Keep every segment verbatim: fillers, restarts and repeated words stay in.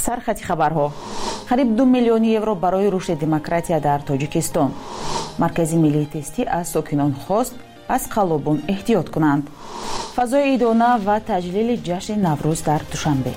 سرخط خبرها قریب دو میلیون یورو برای رشد دموکراتیا در تاجیکستان. مرکز ملی تستی از ساکنان خواست از قلابون احتیاط کنند. فضای ایدانه و تجلیل جشن نوروز در دوشنبه.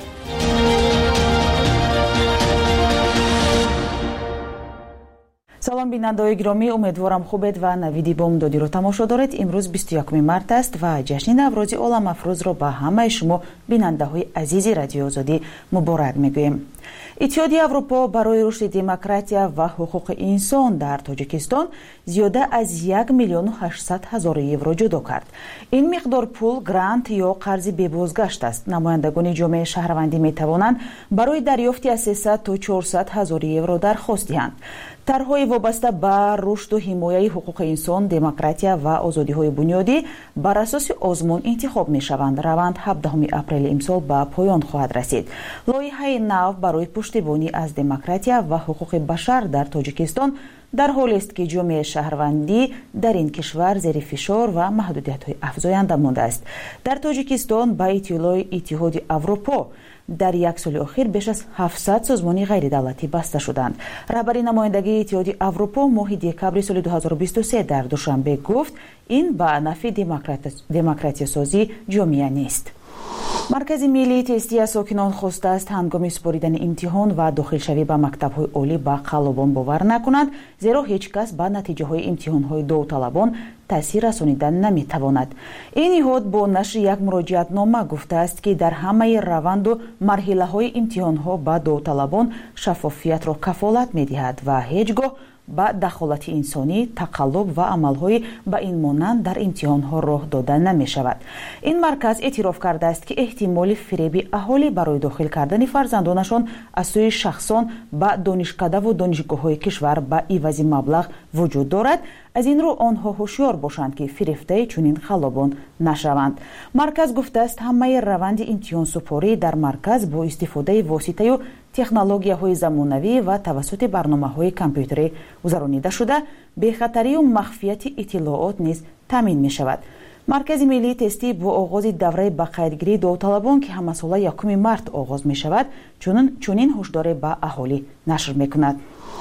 سلام بینندگان گرامی، امیدوارم خوبید و نویدی بامدادی رو تماشا دارید. امروز بیست و یکم مارس است و جشن نوروز عالم افروز را به همه شما بیننده های عزیز رادیو آزادی مبارک میگویم. اتحادیه اروپا برای رشد دموکراتیا و حقوق انسان در تاجیکستان زیاده از یک میلیون و هشتصد هزار یورو جدا کرد. این مقدار پول گرانت یا قرض بازگشت است. نمایندگان جامعه شهروندی می توانند برای دریافت از سیصد تا چهارصد هزار یورو درخواست دهند. طرح‌های وابسته به رشد و حمایت حقوق انسان، دموکراتیا و آزادی‌های بنیادی بر اساس آزمون انتخاب می‌شوند. روند هفدهم اپریل امسال به پایان خواهد رسید. لایحه نو برای پشتیبانی از دموکراتیا و حقوق بشر در تاجیکستان در حالی است که جامعه شهروندی در این کشور زیر فشار و محدودیت‌های افزاینده مانده است. در تاجیکستان با اطلاع اتحادیه اروپا در یک سال اخیر بیش از هفتصد سازمان غیر دولتی بسته شدند. رهبر نمایندگی اتحادیه اروپا ماه دکبر سال دو هزار و بیست و سه در دوشنبه گفت این به نفع دموکراتیا سازی جامعه نیست. مرکز ملی تستی از ساکنان خواسته است هنگام سپاریدن امتحان و داخلشوی به مکتب‌های عالی با قلابان باور نکنند، زیرا هیچ کس به نتیجه‌های امتحان‌های داوطلبان تاثیر رسانیدن نمی‌تواند. این نهاد با نشر یک مراجعتنامه گفته است که در همه روند و مرحله‌های امتحان‌ها به داوطلبان شفافیت را کفالت می‌دهد و هیچگاه با دخالت انسانی، تقلب و عمل‌های با این مانند در امتحان‌ها راه داده نمی‌شود. این مرکز اعتراف کرده است که احتمال فریب اهالی برای داخل کردن فرزندانشان از سوی شخصان با دانشکده و دانشگاه‌های کشور با عوض مبلغ وجود دارد. از این رو آنها هوشیار باشند که فریفته چنین خلابان نشوند. مرکز گفته است همه روند امتحان سپاری در مرکز با استفاده واسطه و تکنولوژی‌های زمانوی و توسط برنامه‌های کامپیوتری گذرانیده شده، بی‌خطری و مخفیت اطلاعات نیز تامین می‌شود. مرکز ملی تستی با آغاز دوره به قیدگیری داوطلبان که همه ساله یکم مارس آغاز می‌شود، چنین چنین هشدار به اهالی نشر می‌کند.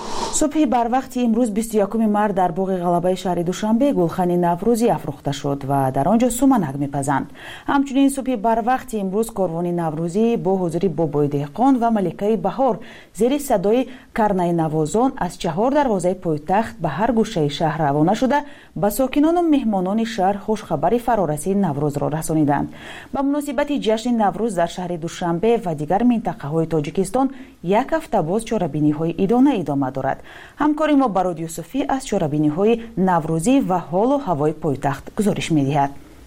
صبح بر وقت امروز بیست و یکم مارس در باغ غلبه شهر دوشنبه گلخانه نوروزی افروخته شد و در آنجا سومنک میپزند. همچنین صبح بر وقت امروز کاروان نوروزی با حضور بابای دهقان و ملکه بهار زیر صدای کرنه نوازان از چهار دروازه پایتخت به هر گوشه شهر روانه شده به ساکنان و مهمانان شهر خوشخبر فرارسی نوروز را رسانیدند. به مناسبت جشن نوروز در شهر دوشنبه و دیگر منطقه‌های تاجیکستان یک هفته باز چاره‌بینی‌های ایدانه ادامه دارد. همکاری ما براد یوسفی از چاره‌بینی‌های نوروزی و حال و هوای پایتخت گزارش می‌دهد.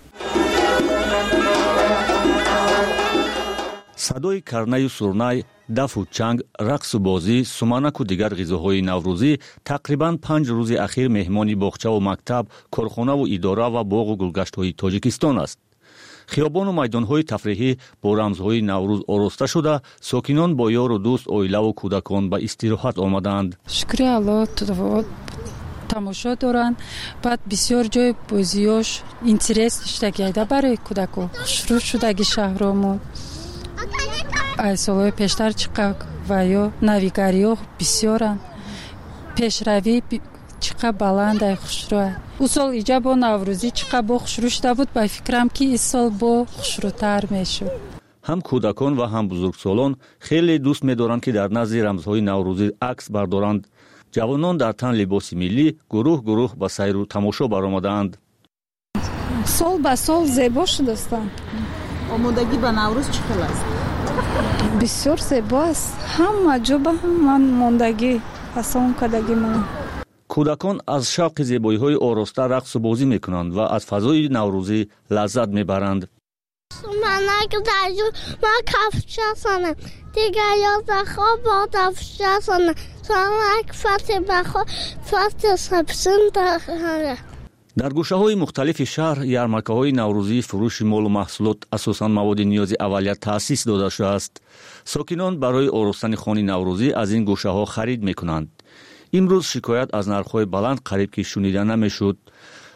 صدای کرنه و سرنای، دف و چنگ، رقص و بازی، سومنک و دیگر غذاهای نوروزی تقریباً پنج روز اخیر مهمانی باغچه و مکتب، کارخانه و اداره و باغ و گلگشت‌های تاجیکستان است. خیابان و میدان‌های تفریحی با رمزهای نوروز آراسته شده، ساکنان با یار و دوست، عائله و کودکان به استراحت آمدند. شکر الله تماشا دارند. بعد بسیار جای بازیاش اینترس داشته برای کودکان. شروع شدگی شهرامون از سالهای پیشتر چقدر و یا نویگری‌ها بسیارند. پیشروی چقدر بلند خوشرو. او سال اینجا با نوروزی چقدر با خوشرو شده بود، با فکرم که این سال با خوشروتر میشد. هم کودکان و هم بزرگسالان خیلی دوست می‌دارند که در نزد رمزهای نوروزی عکس بردارند. جوانان در تن لباس ملی گروه گروه با سیر و تماشا برآمدند. سال به سال زیبا شده‌اند. آمادگی به نوروز چقدر است؟ بسیار زیبا است. همه جا به هم ماندگی پسان کدگی من. کودکان از شوق زیبایی‌های آراسته رقص و بازی می‌کنند و از فضای نوروزی لذت می‌برند. من که درجو ما کفش هستم دیگه یاد خواب با کفش هستم سلام فت بخو فت سبسن داره. در گوشه‌های مختلف شهر یارمارکه‌های نوروزی فروش مال و محصولات اساساً مواد نیازی اولیه تأسیس داده شده است. ساکنان برای آراستن خانه نوروزی از این گوشه‌ها خرید می‌کنند. امروز شکایت از نرخ‌های بلند قریب که شنیده نمی‌شد.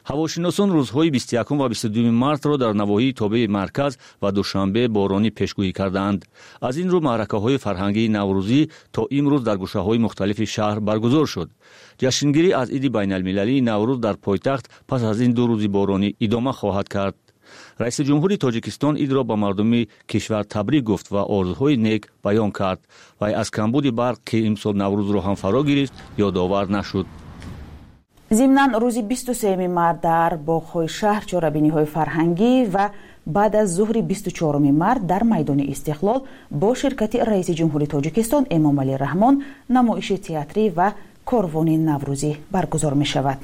ҳавошиносон рӯзҳои бисту якум ва бисту дуюм мартро дар навоҳии тобеи марказ ва душанбе боронӣ пешгӯӣ карданд. аз ин рӯ маъракаҳои фарҳангии наврӯзӣ то имрӯз дар гӯшаҳои мухталифи шаҳр баргузор шуд. ҷашнгирӣ аз иди байналмилалии наврӯз дар пойтахт пас аз ин ду рӯзи боронӣ идома хоҳад кард. раиси ҷумҳури тоҷикистон идро ба мардуми кишвар табрик гуфт ва орзуҳои нек баён кард. вай аз камбуди барқ ки имсол наврӯзро ҳам фаро гирифт ёдовар нашуд. зимнан рӯзи бисту сеюми март дар боғҳои шаҳр чорабиниҳои фарҳангӣ ва баъд аз зуҳри бисту чоруми март дар майдони Истиқлол бо ширкати раиси ҷумҳури Тоҷикистон Эмомалӣ Раҳмон намоиши театрӣ ва корвони наврӯзӣ баргузор мешавад.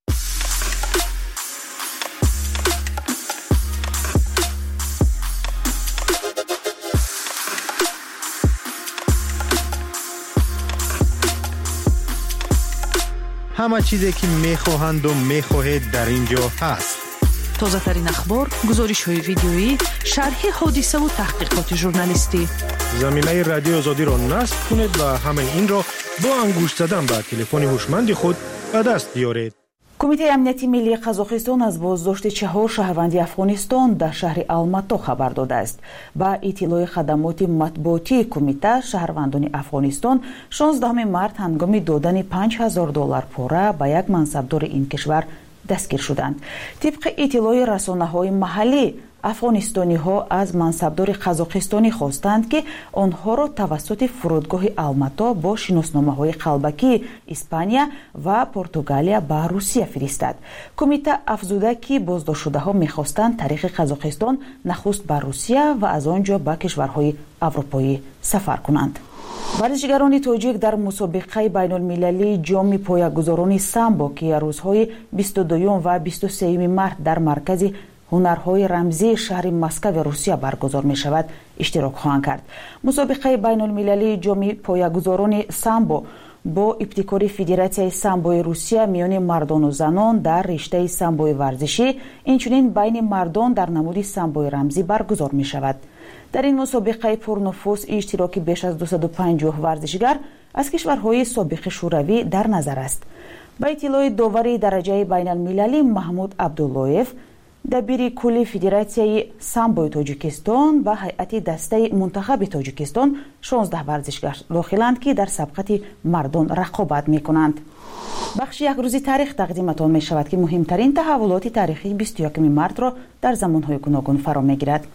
ҳама чизе ки мехоҳанду мехоҳед дар ин ҷо ҳаст. тозатарин ахбор, гузоришҳои видеоӣ, шарҳи ҳодисаву таҳқиқоти журналистӣ. заминаи радиои озодиро насб кунед ва ҳамаи инро бо ангушт задан ба телефони ҳушманди худ ба даст биёред. кумитаи амнияти миллии қазоқистон аз боздошти чаҳор шаҳрванди Афғонистон дар шаҳри Алмато хабар додааст. ба иттилои хадамоти матбуотии кумита, шаҳрвандони Афғонистон шонздаҳуми март ҳангоми додани панҷ ҳазор доллар пора ба як мансабдори ин кишвар дастгир шуданд. тибқи иттилои расонаҳои маҳаллӣ, афғонистониҳо аз мансабдори қазоқистонӣ хостанд ки онҳоро тавассути фурудгоҳи Алмато бо шиносномаҳои қалбакии Испания ва Португалия ба Русия фиристад. кумита афзуда ки боздоштшудаҳо мехостанд тариқи Қазоқистон нахуст ба Русия ва аз он ҷо ба кишварҳои аврупоӣ сафар кунанд. варзишгарони тоҷик дар мусобиқаи байнулмилалии ҷоми поягузорони самбо ки рӯзҳои бисту дуюм ва бисту сеюми март дар маркази ҳунарҳои рамзии шаҳри Москваи Русия баргузор мешавад, иштирок хоҳанд кард. мусобиқаи байнулмилалии ҷоми поягузорони самбо бо ибтикори Федератсияи самбои Русия миёни мардону занон дар риштаи самбои варзишӣ, инчунин байни мардон дар намуди самбои рамзӣ баргузор мешавад. дар ин мусобиқаи пурнуфус иштироки беш аз дусаду панҷоҳ варзишгар аз кишварҳои собиқи шӯравӣ дар назар аст. ба иттилои довари дараҷаи байналмилалӣ Маҳмуд Абдуллоев, дабири кулли Федератсияи самбои Тоҷикистон ва ҳайати дастаи мунтахаби Тоҷикистон шонздаҳ варзишгар дохиланд ки дар сабқати мардон рақобат мекунанд. бахши якрӯзи таърих тақдиматон мешавад ки муҳимтарин таҳаввулоти таърихии бисту якуми мартро дар замонҳои гуногун фаро мегирад.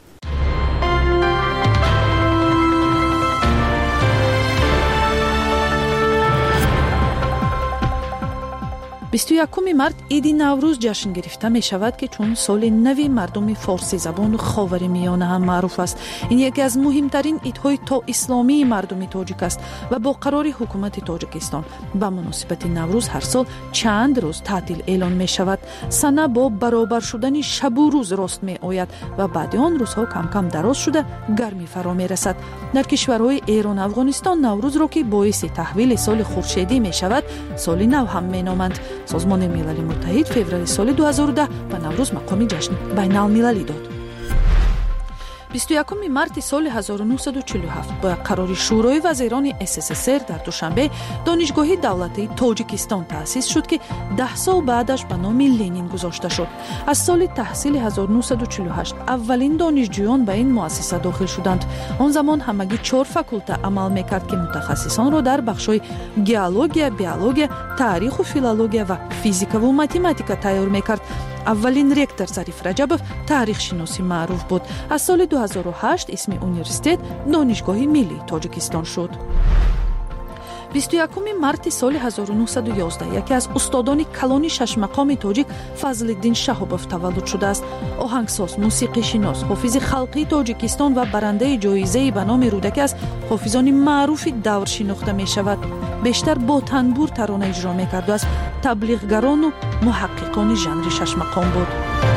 бисту якуми март иди наврӯз ҷашн гирифта мешавад ки чун соли нави мардуми форсизабон ховари миёна ҳам маъруф аст. ин яке аз муҳимтарин идҳои то исломии мардуми тоҷик аст ва бо қарори ҳукумати Тоҷикистон ба муносибати наврӯз ҳар сол чанд рӯз таътил эълон мешавад. сана бо баробар шудани шабу рӯз рост меояд ва баъди он рӯзҳо камкам дароз шуда гармӣ фаро мерасад. дар кишварҳои Эрон, Афғонистон наврӯзро ки боиси таҳвили соли хуршедӣ мешавад, соли нав ҳам меноманд. созмони милали муттаҳид феврали соли ду ҳазору даҳ ба наврӯз мақоми ҷашни байналмилалӣ дод. бисту якуми марти соли ҳазору нуҳсаду чилу ҳафт ба қарори шӯрои вазирони СССР дар Душанбе донишгоҳи давлатии Тоҷикистон таъсис шуд ки даҳ сол баъдаш ба номи Ленин гузошта шуд. аз соли таҳсили ҳазору нуҳсаду чилу ҳашт аввалин донишҷӯён ба ин муассиса дохил шуданд. он замон ҳамагӣ чор факулта амал мекард ки мутахассисонро дар бахшҳои геология, биология, таъриху филология ва физикаву математика тайёр мекард. аввалин ректор Зариф Раҷабов таърихшиносӣ маъруф буд. аз соли ду ҳазору ҳашт исми университет донишгоҳи миллии Тоҷикистон шуд. бисту якуми марти соли ҳазору нуҳсаду ёздаҳ яке аз устодони калони шашмақоми тоҷик Фазлиддин Шаҳобов таваллуд шудааст. оҳангсоз, мусиқишинос, ҳофизи халқии Тоҷикистон ва барандаи ҷоизаи ба номи рӯдаке аз ҳофизони маъруфи давр шинохта мешавад. бештар бо танбур тарона иҷро мекарду аз таблиғгарону муҳаққиқони жанри шашмақом буд.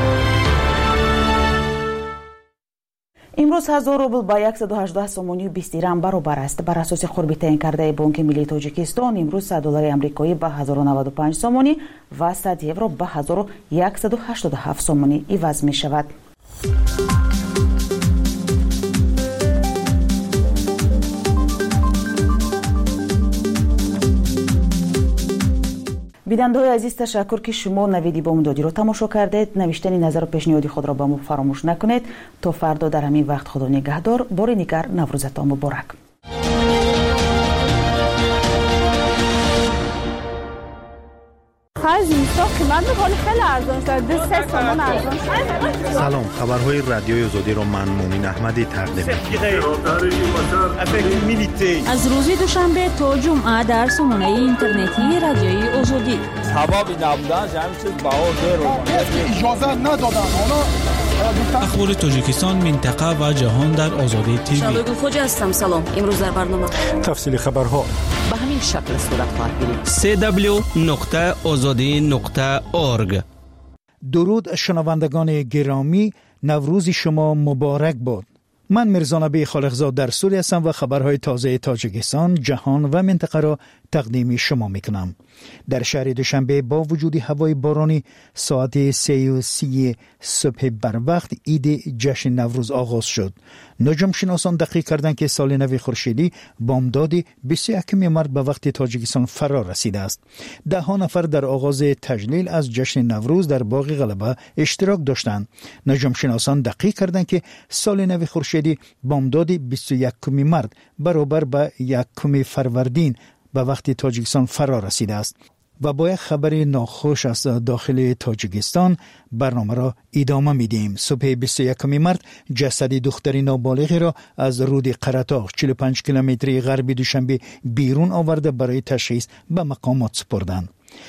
имрӯз ҳазор рубл ба яксаду ҳаштодаҳ сомонию бист дирҳам баробар аст. бар асоси хурби таъин кардаи Бонки Миллии Тоҷикистон имрӯз сад доллари амрикоӣ ба ҳазору наваду панҷ сомонӣ ва сад евро ба ҳазору яксаду ҳаштоду ҳафт сомонӣ иваз мешавад. بیننده‌های عزیز، تشکر که شما نویدی بامدادی رو تماشا کردید. نوشتن نظر و پیشنهادی خود را با ما فراموش نکنید. تا فردا در همین وقت خدا نگهدار. بار دیگر نوروزتان مبارک. سلام، خبرهای رادیوی آزادی رو من مومن احمدی تقدیم می‌کنم. از روز دوشنبه تا جمعه در سامانه اینترنتی رادیوی آزادی. سبب نبودن همین چیز بهادر رو اجازه ندادن. اخبار تاجیکستان، منطقه و جهان در آزادی تیوی. شبگو خوجا هستم. سلام. امروز در برنامه تفصیل خبرها به همین شکل صورت خواهد گرفت. سی دبلیو نقطه آزادی نقطه اورگ. درود شنوندگان گرامی، نوروز شما مبارک باد. من میرزا نبی خالقزاد در سوریه هستم و خبرهای تازه تاجیکستان، جهان و منطقه را تقدیم شما میکنم. در شهر دوشنبه با وجود هوای بارانی ساعت سه و سی صبح بر وقت عید جشن نوروز آغاز شد. نجوم شناسان دقیق کردند که سال نو خورشیدی بامداد بیست و یکم مارس به وقت تاجیکستان فرا رسیده است. ده ها نفر در آغاز تجلیل از جشن نوروز در باغ غلبه اشتراک داشتند. نجوم شناسان دقیق کردند که سال نو خورشیدی بامداد بیست و یکم مارس برابر به یکم فروردین به وقت تاجیکستان فرا رسیده است. و با یک خبر ناخوش از داخل تاجیکستان برنامه را ادامه میدیم. صبح بیست و یکم مارس جسد دختری نابالغ را از رود قرطاق چهل و پنج کیلومتری غربی دوشنبه بیرون آورده برای تشخیص به مقامات سپردند.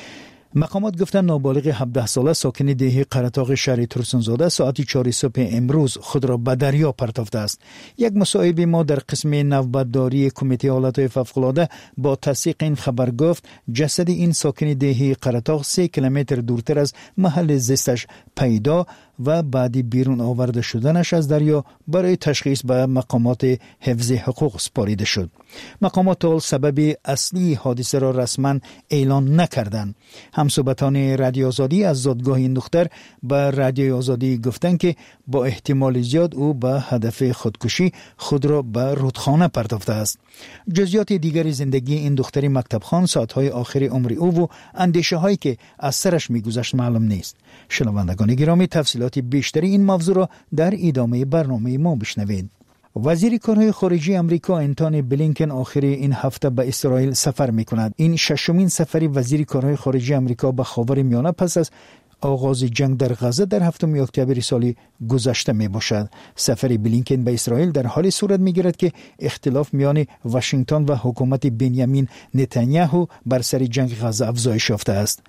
مقامات گفتند نابالغ هفده ساله ساکن دهه قرطاق شهر ترسونزاده ساعت چهار صبح امروز خود را به دریا پرتافته است. یک مصاحب ما در قسم نوبتداری کمیته حالتهای فوق‌العاده با تصدیق این خبر گفت جسد این ساکن دهه قرطاق سه کیلومتر دورتر از محل زیستش پیدا و بعدی بیرون آورده شدنش از دریا برای تشخیص به مقامات حفظ حقوق سپاریده شد. مقامات تا سبب اصلی حادثه را رسما اعلان نکردند. همصحبتان رادیو آزادی از زادگاه این دختر به رادیو آزادی گفتند که با احتمال زیاد او به هدف خودکشی خود را به رودخانه پرتافته است. جزئیات دیگری زندگی این دختری مکتب خوان، ساعتهای آخر عمر او و اندیشه هایی که از سرش میگذشت معلوم نیست. شنوندگان گرامی، تفصیلات بیشتری این موضوع را در ادامه برنامه ما بشنوید. وزیر کارهای خارجه امریکا انتونی بلینکن آخر این هفته به اسرائیل سفر میکند. این ششمین سفری وزیر کارهای خارجه امریکا به خاورمیانه پس از آغاز جنگ در غزه در هفتم اکتبر سال گذشته می باشد. سفر بلینکن به اسرائیل در حال صورت می گیرد که اختلاف میان واشنگتن و حکومت بنیامین نتانیاهو بر سر جنگ غزه افزایش یافته است.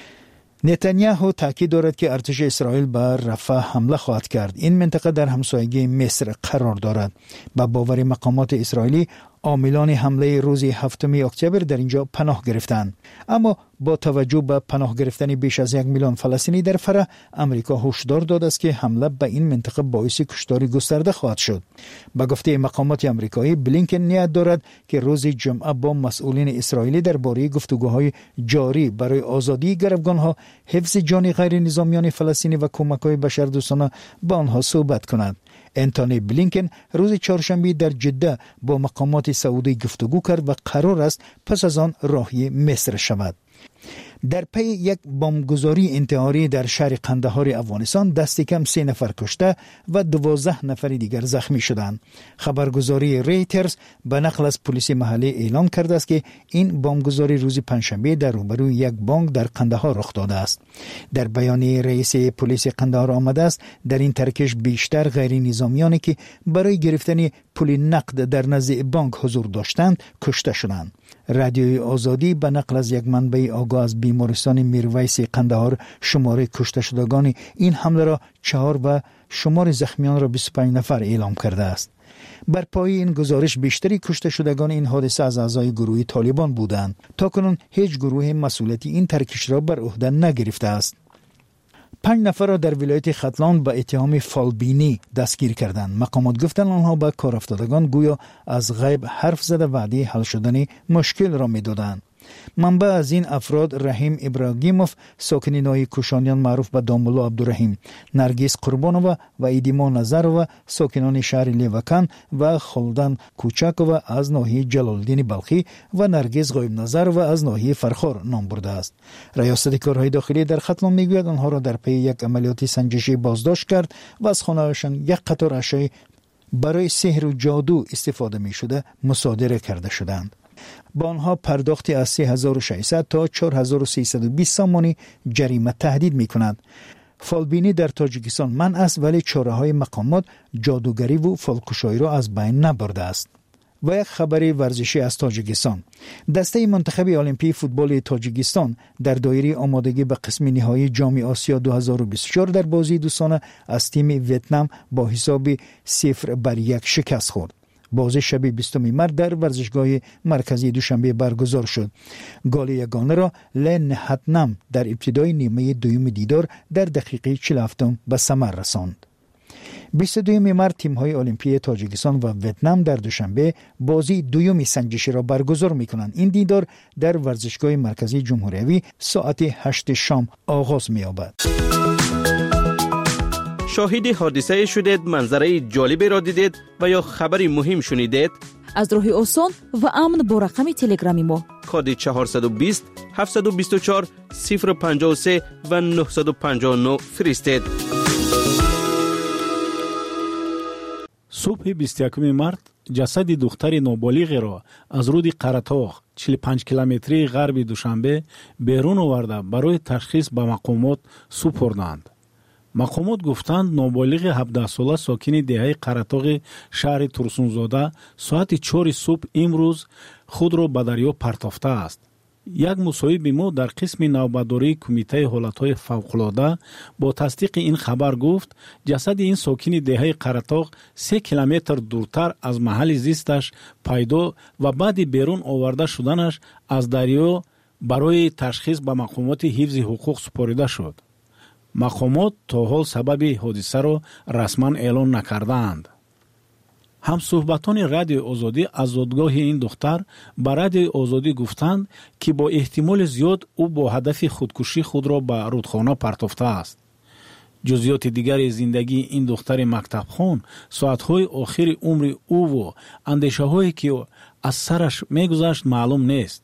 نتانیاهو تاکید دارد که ارتش اسرائیل به رفح حمله خواهد کرد. این منطقه در همسایگی مصر قرار دارد. با باور مقامات اسرائیلی عاملان حمله روز هفتم اکتبر در اینجا پناه گرفتند. اما با توجه به پناه گرفتن بیش از یک میلیون فلسطینی در فرح، امریکا هشدار داده است که حمله به این منطقه باعث کشتار گسترده خواهد شد. به گفته مقامات آمریکایی، بلینکن نیت دارد که روز جمعه با مسئولین اسرائیلی درباره گفتگوهای جاری برای آزادی گروگانها، حفظ جان غیر نظامیان فلسطینی و کمک‌های بشردوستانه با آنها صحبت کند. انتونی بلینکن روز چهارشنبه در جده با مقامات سعودی گفتگو کرد و قرار است پس از آن راهی مصر شود. در پی یک بمبگذاری انتحاری در شهر قندهار افغانستان دست کم سه نفر کشته و دوازده نفر دیگر زخمی شدند. خبرگزاری ریترز به نقل از پلیس محلی اعلام کرده است که این بمبگذاری روز پنجشنبه در روبروی یک بانک در قندهار رخ داده است. در بیان رئیس پلیس قندهار آمده است در این ترکش بیشتر غیر نظامیانی که برای گرفتن پول نقد در نزد بانک حضور داشتند کشته شدند. رادیوی آزادی به نقل از یک منبع آگاه از بیمارستان میرویس قندهار شماره کشته شدگان این حمله را چهار و شمار زخمیان را بیست و پنج نفر اعلام کرده است. بر پای این گزارش بیشتری کشته شدگان این حادثه از اعضای گروه طالبان بودند. تاکنون هیچ گروه مسئولیت این ترکش را بر عهده نگرفته است. پنج نفر را در ولایت ختلان به اتهام فالبینی دستگیر کردند. مقامات گفتند آنها به کار افتادگان گویا از غیب حرف زده وعده حل شدن مشکل را می‌دادند. منبع از این افراد رحیم ابراگیموف ساکن ناحیه کوشانیان معروف به دامولو عبدالرحیم، نرگس قربانووا و ایدیما نظرова ساکنان شهر لیوکان و خلدان کوچکووا از ناحیه جلالالدین بلخی و نرگس غایب نظرova از ناحیه فرخار نام برده است. ریاست کارهای داخلی در ختلان میگوید آنها را در پی یک عملیات سنجشی بازداشت کرد و از خانه‌هایشان یک قطار اشیاء برای سحر و جادو استفاده می شده مصادره کرده شدند. با آنها پرداختی از سه هزار و ششصد تا چهار هزار و سیصد و بیست سامانی جریمه تهدید می کند. فالبینی در تاجیکستان منع است ولی چاره های مقامات جادوگری و فالکشایی را از بین نبرده است. و یک خبری ورزشی از تاجیکستان. دسته منتخب المپی فوتبال تاجیکستان در دایره آمادگی به قسم نهایی جام آسیا دو هزار و بیست و چهار در بازی دوستانه از تیم ویتنام با حساب صفر بر یک شکست خورد. بازی شب بیستم مارس در ورزشگاه مرکزی دوشنبه برگزار شد. گل یگانه را لن هتنم در ابتدای نیمه دوم دیدار در دقیقه چهل و هفت به ثمر رساند. بیست و دوم مارس تیم‌های المپی تاجیکستان و ویتنام در دوشنبه بازی دوم سنجشی را برگزار می‌کنند. این دیدار در ورزشگاه مرکزی جمهوری ساعت هشت شام آغاز می‌یابد. شاهد حادثه شدید، منظره جالبی را دیدید و یا خبری مهم شنیدید؟ از راه آسان و امن با رقم تلگرامی ما کد چهارصد و بیست هفتصد و بیست و چهار صفر پنجاه و سه و نهصد و پنجاه و نه فرستید. صبح بیست و یکم مارس جسد دختر نابالغ را از رود قرطاق چهل و پنج کیلومتری غرب دوشنبه بیرون آورده برای تشخیص به مقامات سپردند. مقامات گفتند نابالغ هفده ساله ساکن دهه قرطاق شهر ترسونزاده ساعت چهار صبح امروز خود را به دریا پرتافته است. یک مصاحب ما در قسم نوبتداری کمیته حالتهای فوق‌العاده با تصدیق این خبر گفت جسد این ساکن دهه قرطاق سه کیلومتر دورتر از محل زیستش پیدا و بعد بیرون آورده شدنش از دریا برای تشخیص به مقامات حفظ حقوق سپرده شد. مقامات تا حال سبب حادثه را رسما اعلان نکردند. همصحبتان رادیو آزادی از زادگاه این دختر به رادیو آزادی گفتند که با احتمال زیاد او با هدف خودکشی خود را به رودخانه پرتافته است. جزئیات دیگر زندگی این دختر مکتبخوان، ساعتهای آخر عمر او و اندیشه‌هایی که از سرش می‌گذشت معلوم نیست.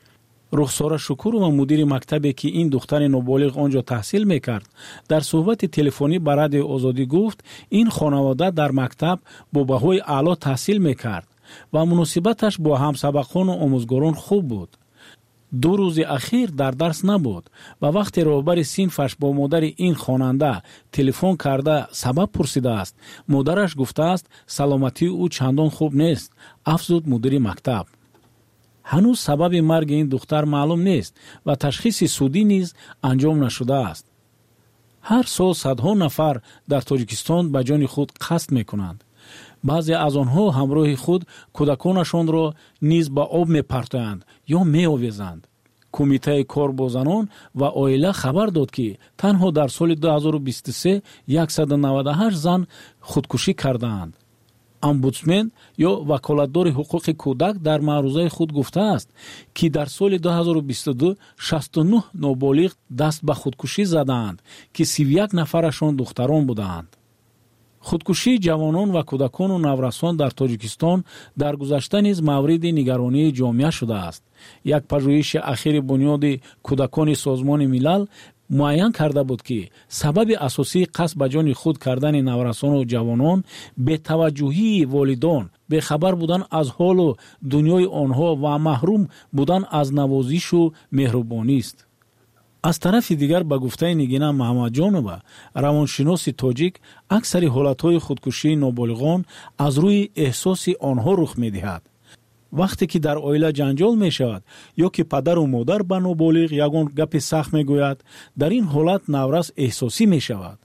رخسار شکور و مدیر مکتبی که این دختر نابالغ آنجا تحصیل میکرد در صحبت تلفنی با رادیو آزادی گفت این خانواده در مکتب با بهای اعلی تحصیل میکرد و مناسبتش با همسبقان و آموزگاران خوب بود. دو روز اخیر در درس نبود و وقتی رهبر صنفش با مادر این خواننده تلفن کرده سبب پرسیده است، مادرش گفته است سلامتی او چندان خوب نیست، افزود مدیر مکتب. هنوز سبب مرگ این دختر معلوم نیست و تشخیص سودی نیز انجام نشده است. هر سال صدها نفر در تاجیکستان به جان خود قصد میکنند. بعضی از آنها همراه خود کودکانشان را نیز به آب میپرتند یا میآویزند. کمیته کار با زنان و عائله خبر داد که تنها در سال دو هزار و بیست و سه صد و نود و هشت زن خودکشی کردند. امبودسمن یا وکالتدار حقوق کودک در معروضه خود گفته است که در سال دو هزار و بیست و دو شصت و نه نابالغ دست به خودکشی زدند که سی و یک نفرشان دختران بودند. خودکشی جوانان و کودکان و نورسان در تاجیکستان در گذشته نیز مورد نگرانی جامعه شده است. یک پژوهش اخیر بنیاد کودکان سازمان ملل معین کرده بود که سبب اساسی قصد به جان خود کردن نورسان و جوانان به توجهی والدان، به خبر بودن از حال و دنیای آنها و محروم بودن از نوازش و مهربانی است. از طرف دیگر به گفته نگینا محمد جانوبا روانشناس تاجیک اکثر حالتهای خودکشی نابالغان از روی احساس آنها رخ می‌دهد. وقتی که در عائله جنجال می شود یا که پدر و مادر به نابالغ یگان گپ سخت می گوید، در این حالت نورس احساسی می شود.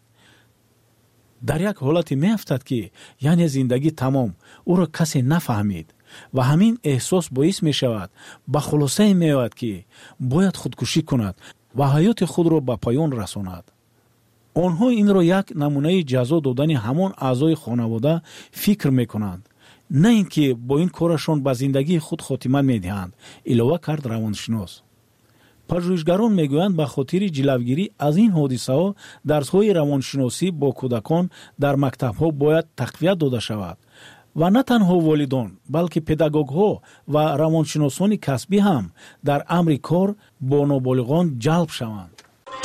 در یک حالتی می افتد که یعنی زندگی تمام، او را کسی نفهمید و همین احساس باعث می شود به خلاصه می آید که باید خودکشی کند و حیات خود را به پایان رساند. آنها این را یک نمونه جزا دادن همان اعضای خانواده فکر می کنند. نه اینکه با این کارشون به زندگی خود خاتمه میدهند، علاوه کرد روانشناس. پژوهشگران میگویند به خاطر جلوگیری از این حادثه ها درس‌های روانشناسی با کودکان در مکتب‌ها باید تقویت داده شود و نه تنها والدان بلکه پداگوگ‌ها و روانشناسان کسبی هم در امر کار با نابالغان جلب شوند.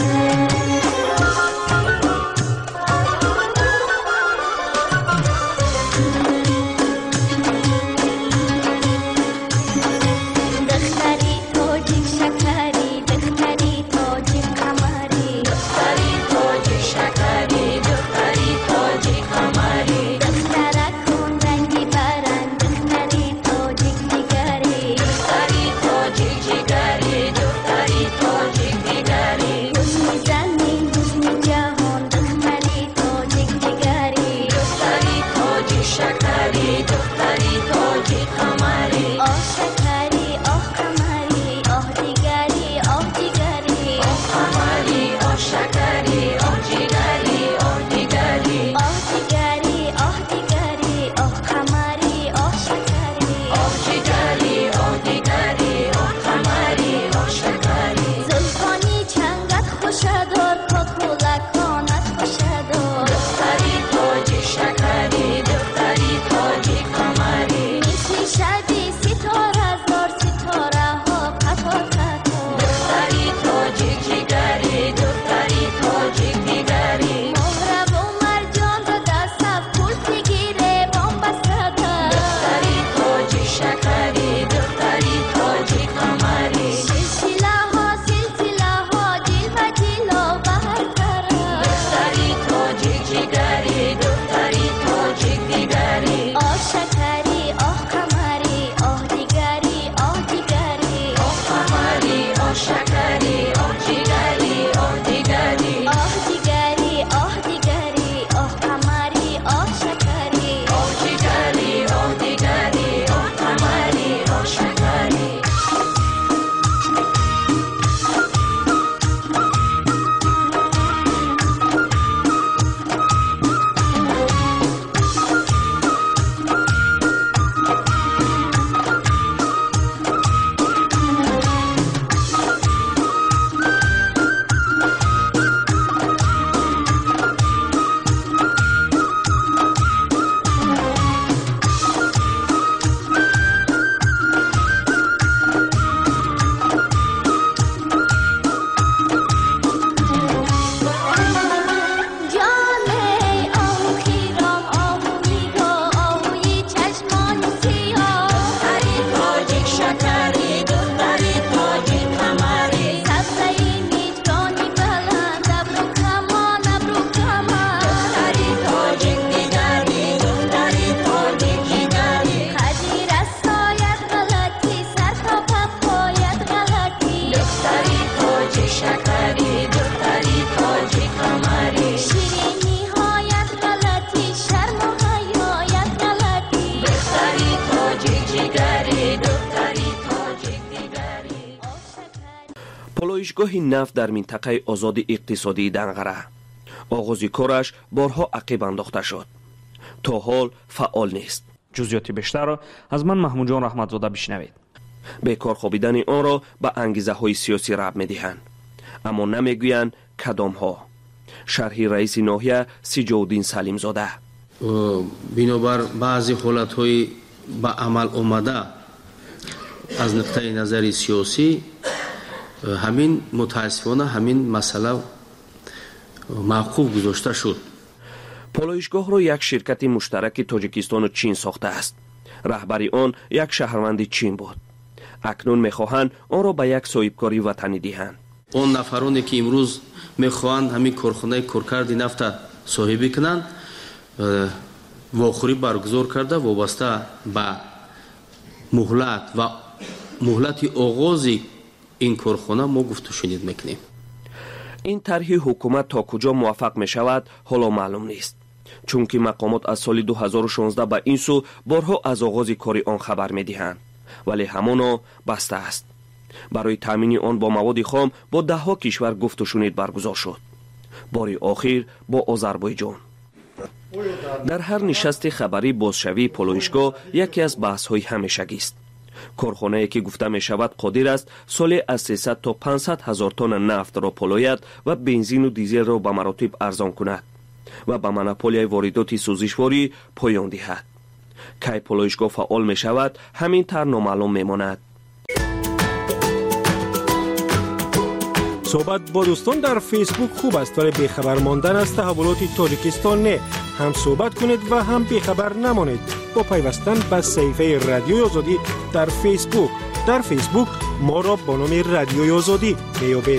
پالایشگاه نفت در منطقه آزاد اقتصادی دنقره آغاز کارش بارها عقب انداخته شد. تا حال فعال نیست. جزئیات بیشتر را از من محمود جان رحمتزاده بشنوید. بیکار خوابیدن آن را به انگیزه های سیاسی ربط می‌دهند، اما نمیگویند کدام ها. شرحی رئیس ناحیه سیجاودین سلیم زاده: بنابر بعضی حالت های به عمل آمده از نقطه نظر سیاسی همین متاسفانه همین مسئله موقوف گذاشته شد. پالایشگاه را یک شرکت مشترک تاجیکستان و چین ساخته است. رهبری آن یک شهروند چین بود. اکنون میخواهند آن را به یک صاحبکاری وطنی دهند. آن نفرانی که امروز میخواهند همین کارخانه کارکرد نفت صاحبی کنند واخوری برگزار کرده وابسته به مهلت و مهلت آغاز این کارخانه ما گفت و شنید میکنیم. این طرح حکومت تا کجا موفق می شود حالا معلوم نیست، چون که مقامات از سال دو هزار و شانزده به این سو بارها از آغاز کار آن خبر می دهند، ولی همانا بسته است. برای تامین آن با مواد خام با ده ها کشور گفت و شنید برگزار شد. باری آخر با آذربایجان. در هر نشست خبری بازشوی پالایشگاه یکی از بحث‌های همیشگی است. کارخانه‌ای که گفته می شود قادر است سالی از سیصد تا پانصد هزار تن نفت را پالاید و بنزین و دیزل را به مراتب ارزان کند و به مونوپولیای واردات سوزشواری پایان دهد. کی پالایشگاه فعال می شود همین طور نامعلوم می ماند. صحبت با دوستان در فیسبوک خوب است ولی بیخبر ماندن از تحولات تاجیکستان نه. هم صحبت کنید و هم بیخبر نمانید با پیوستن به صفحه رادیوی آزادی در فیسبوک. در فیسبوک ما را با نام رادیوی آزادی میابید.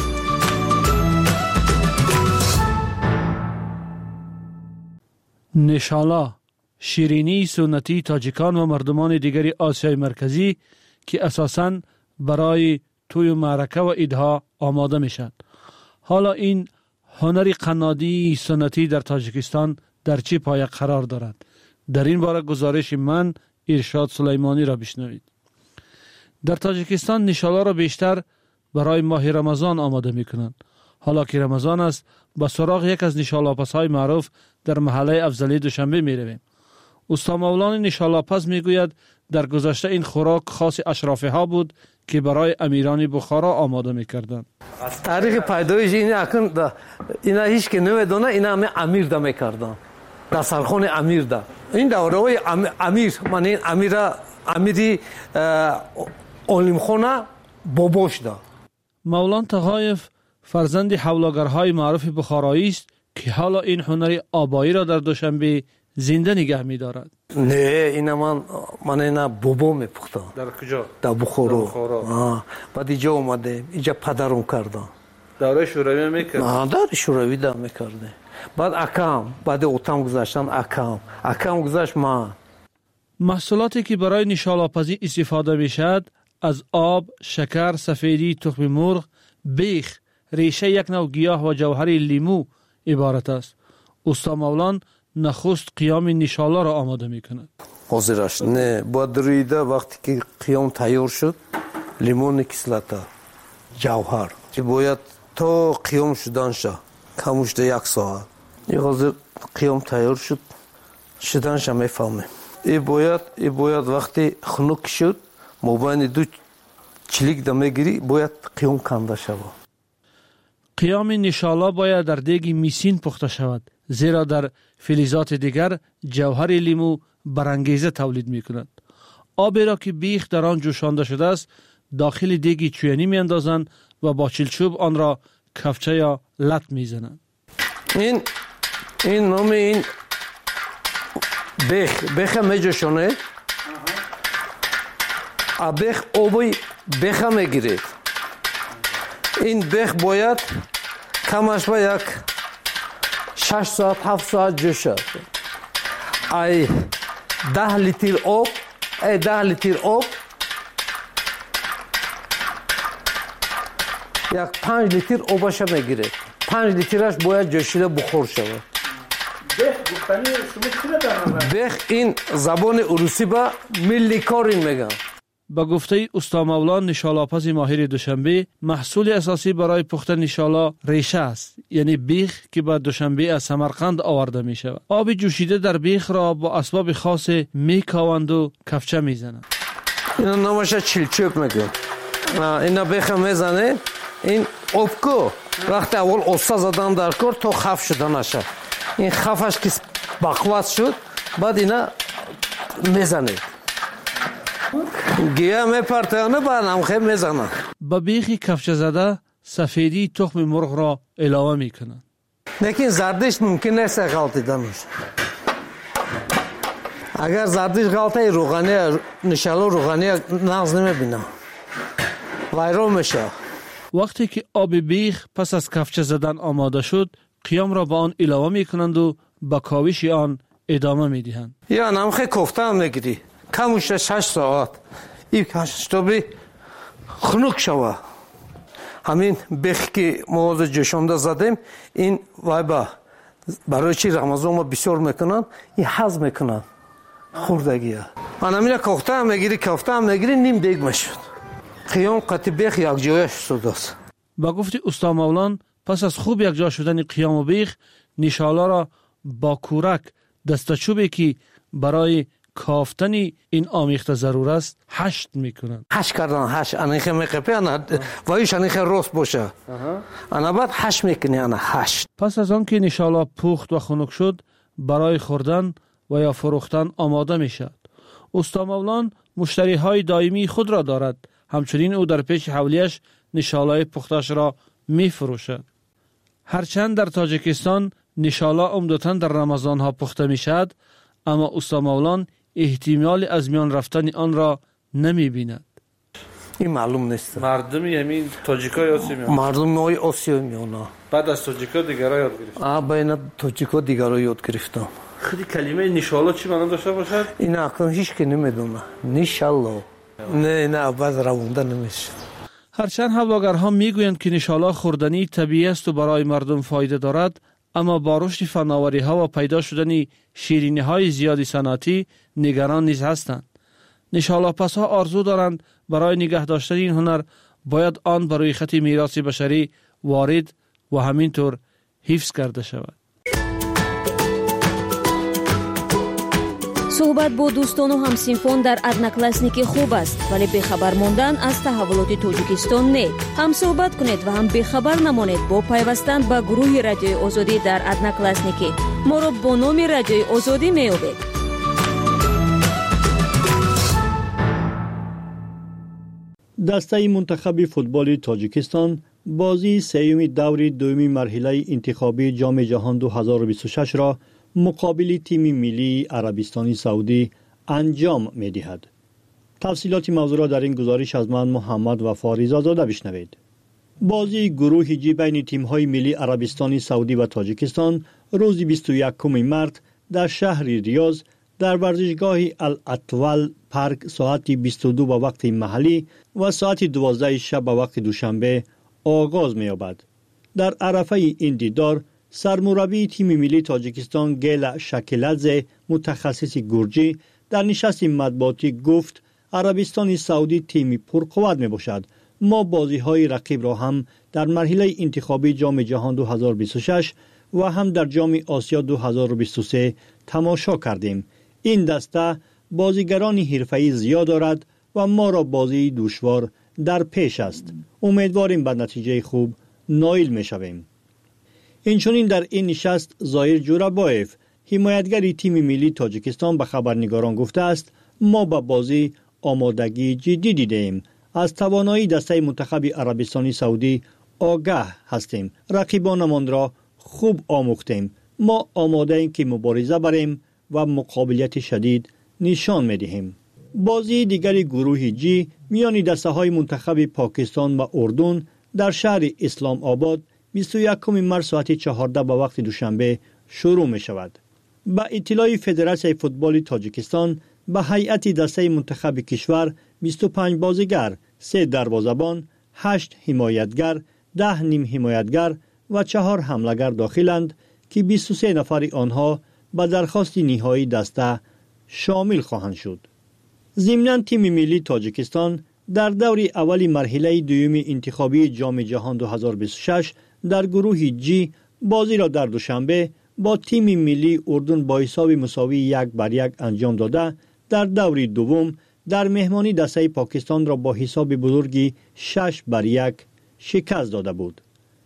نشالا شیرینی سنتی تاجیکان و مردمان دیگری آسیای مرکزی که اساساً برای توی معرکه و عیدها آماده میشن. حالا این هنری قنادی سنتی در تاجیکستان در چه پایه قرار دارد؟ در این باره گزارش من ارشاد سلیمانی را بشنوید. در تاجیکستان نشالا را بیشتر برای ماه رمضان آماده میکنند. حالا که رمضان است به سراغ یک از نشالاپس‌های معروف در محله افضلی دوشنبه میرویم. استا مولان نشالاپس میگوید در گذشته این خوراک خاص اشرافی ها بود که برای امیران بخارا آماده میکردند. تاریخ پیدایش این اکن اینا هیچ که نمیدونه اینا همه امیر دا میکردن. در سرخون امیر دا. این دوره امیر من این امیر امیری علم خونه باباش دا. مولان تغایف فرزند حولاگرهای معروف بخارایی است که حالا این هنر آبایی را در دوشنبه زنده نگه می دارد. نه اینا من من اینا بابا میپختم. در کجا؟ در بخارا. بعد اینجا اومده اینجا پدرم کردن. دوره شوروی میکرد؟ نه دوره شوروی دا میکرده. بعد اکام بعد اوتام گذاشتن اکام اکام گذاشت من. محصولاتی که برای نشالاپزی استفاده میشد از آب، شکر، سفیدی، تخم مرغ، بیخ، ریشه یک نوع گیاه و جوهر لیمو عبارت است. استا مولان نخست قیام نشالا را آماده می کند. حاضرش نه با دریده وقتی که قیام تیار شد لیمون کسلتا جوهر که باید تا قیام شدن شد کموش ده یک ساعت این حاضر قیام تیار شد شدن شد میفهمه این باید این باید وقتی خنک شد مبین دو چلیک ده میگیری باید قیام کنده شد. قیام نشالا باید در دیگ میسین پخته شود زیرا در فلزات دیگر جوهر لیمو برانگیزه تولید می کند. آبی را که بیخ در آن جوشانده شده است داخل دیگی چوینی می اندازند و با چلچوب آن را کفچه یا لط می زنند. این این نام این بیخ بیخ می جوشانه بیخ آبی بیخ می گیرید. این بیخ باید کمش با یک شش ساعت هفت ساعت جوشد. ای ده لیتر آب ای ده لیتر آب یک پنج لیتر آبش میگیره. پنج لیترش باید جوشیده بخور شود. بیخ گفتنی شما چی ندارم؟ بیخ این زبان روسی با میلیکارین میگن. با گفته استا مولان نشالاپز ماهر دوشنبه محصول اساسی برای پخته نشالا ریشه است یعنی بیخ که با دوشنبه از سمرقند آورده می شود. آب جوشیده در بیخ را با اسباب خاص می کاوند و کفچه می زنند. اینا نامش چلچوب میگن. اینا بیخ میزنه این آبکو وقتی اول اوستا زدن در کار تا خف شده نشه. این خفش که بقوت شد بعد اینا میزنه. گیاه میپرتانه با نمخه میزنه. با بیخی کفچه زده سفیدی تخم مرغ را علاوه میکنند. لیکن زردش ممکن نیست غلطی دانش. اگر زردش غلطه روغنی نشالا روغنی نقض نمیبینم. ویران میشه. وقتی که آب بیخ پس از کفچه زدن آماده شد قیام را با آن علاوه میکنند و با کاوش آن ادامه میدهند. یا نمخه کوفته هم میگیری. کموش شش ساعت این کشش تا بی خنک شوه. همین بیخ که مواد جوشانده زدیم این وای با برای چی رمضان ما بسیار میکنن این حض میکنن خوردگی ها. همین کوفته هم میگیری کوفته هم میگیری نیم دیگ میشد. قیام قطع بیخ یک جایش شده است. با گفت استا مولان پس از خوب یک جا شدن قیام و بیخ نشالا را با کورک دستچوبی که برای کافتن این آمیخته ضرور است هشت میکنن. هشت کردن، هشت انیخه میقپی انا وایش انیخه راست باشه. انا بعد هشت میکنی، انا هشت. پس از آن که نشالا پخت و خنک شد برای خوردن و یا فروختن آماده میشد. استا مولان مشتری های دائمی خود را دارد. همچنین او در پیش حولیش نشالای پختش را می فروشد. هرچند در تاجیکستان نشالا عمدتاً در رمضان ها پخته می شد، اما استا مولان احتمال از میان رفتن آن را نمی بیند. این معلوم نیست. مردمی همین تاجیکای آسیا میان. مردم های آسیا میان. بعد از تاجیکا دیگرها یاد گرفتم. آ بین تاجیکا دیگرها یاد گرفتم. خیلی کلمه نشالا چی معنی داشته باشد؟ این اصلا هیچ کی نمیدونه. نشالا. نه نه باز راونده نمیشه. هرچند حواگرها میگویند که نشالا خوردنی طبیعی است و برای مردم فایده دارد، اما با رشد فناوری ها و پیدا شدن شیرینی های زیادی صنعتی نگران نیز هستند. نشالاپس ها آرزو دارند برای نگه داشتن این هنر باید آن بر روی خط میراث بشری وارد و همینطور حفظ کرده شود. صحبت با دوستان و همسینفون در ادناکلاسنیکی خوب است، ولی بخبر موندن از تحولات تاجیکستان نه. هم صحبت کنید و هم بخبر نمانید با پیوستن به گروه رادیوی آزادی در ادناکلاسنیکی. ما را با نام رادیوی آزادی می‌یابید. دسته منتخب فوتبال تاجیکستان بازی سوم دور دوم مرحله انتخابی جام جهان دو هزار و بیست و شش را مقابل تیم ملی عربستان سعودی انجام می دهد. تفصیلات موضوع را در این گزارش از من محمد وفا رضازاده بشنوید. بازی گروه جی بین تیم های ملی عربستان سعودی و تاجیکستان روز بیست و یکم مارس در شهر ریاض در ورزشگاه الاطول پارک ساعت بیست و دو به وقت محلی و ساعت دوازده شب به وقت دوشنبه آغاز می یابد. در عرفه این دیدار سرمربی تیم ملی تاجیکستان گیلا شکلادزه متخصص گرجی در نشست مطبوعاتی گفت عربستان سعودی تیمی پرقوت می باشد. ما بازی های رقیب را هم در مرحله انتخابی جام جهان دو هزار و بیست و شش و هم در جام آسیا دو هزار و بیست و سه تماشا کردیم. این دسته بازیگران حرفه‌ای زیاد دارد و ما را بازی دشوار در پیش است. امیدواریم به نتیجه خوب نائل می شویم. اینچنین در این نشست ظاهر جورابایف حمایتگر تیم ملی تاجیکستان به خبرنگاران گفته است ما به بازی آمادگی جدی دیدیم. از توانایی دسته منتخب عربستان سعودی آگاه هستیم. رقیبانمان را خوب آموختیم. ما آماده ایم که مبارزه بریم و مقابلیت شدید نشان می‌دهیم. بازی دیگری گروه جی میان دسته های منتخب پاکستان و اردن در شهر اسلام آباد بیست و یکم مارس ساعت چهارده به وقت دوشنبه شروع می شود. با اطلاع فدراسیون فوتبال تاجیکستان به هیئت دسته منتخب کشور بیست و پنج بازیگر، سه دروازه‌بان، هشت حمایتگر، ده نیم حمایتگر و چهار حمله‌گر داخلند که بیست و سه نفر آنها به درخواست نهایی دسته شامل خواهند شد. ضمناً تیم ملی تاجیکستان در دور اول مرحله دوم انتخابی جام جهان دو هزار و بیست و شش در گروه جی بازی را در دوشنبه با تیم ملی اردن با حساب مساوی یک بر یک انجام داده در دور دوم در مهمانی دسته پاکستان را با حساب بزرگی شش بر یک شکست داده بود.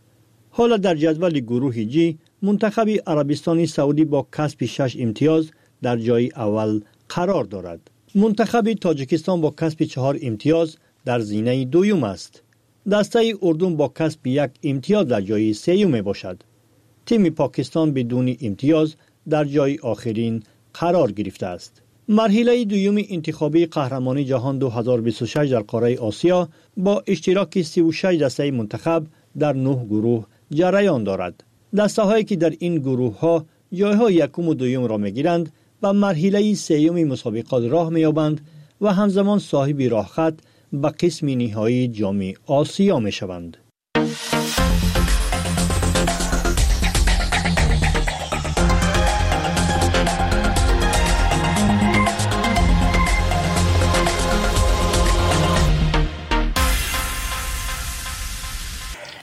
حالا در جدول گروه جی منتخب عربستان سعودی با کسب شش امتیاز در جای اول قرار دارد. منتخب تاجیکستان با کسب چهار امتیاز در زینه دوم است. دسته اردن با کسب یک امتیاز در جای سوم می باشد. تیم پاکستان بدون امتیاز در جای آخرین قرار گرفته است. مرحله دوم انتخابی قهرمانی جهان دو هزار و بیست و شش در قاره آسیا با اشتراک سی و شش دسته منتخب در نه گروه جریان دارد. دسته هایی که در این گروه ها جایهای یکم و دوم را می گیرند و مرحله سوم مسابقات راه می یابند و همزمان صاحب راه خط به قسم نهایی جام آسیا می شوند.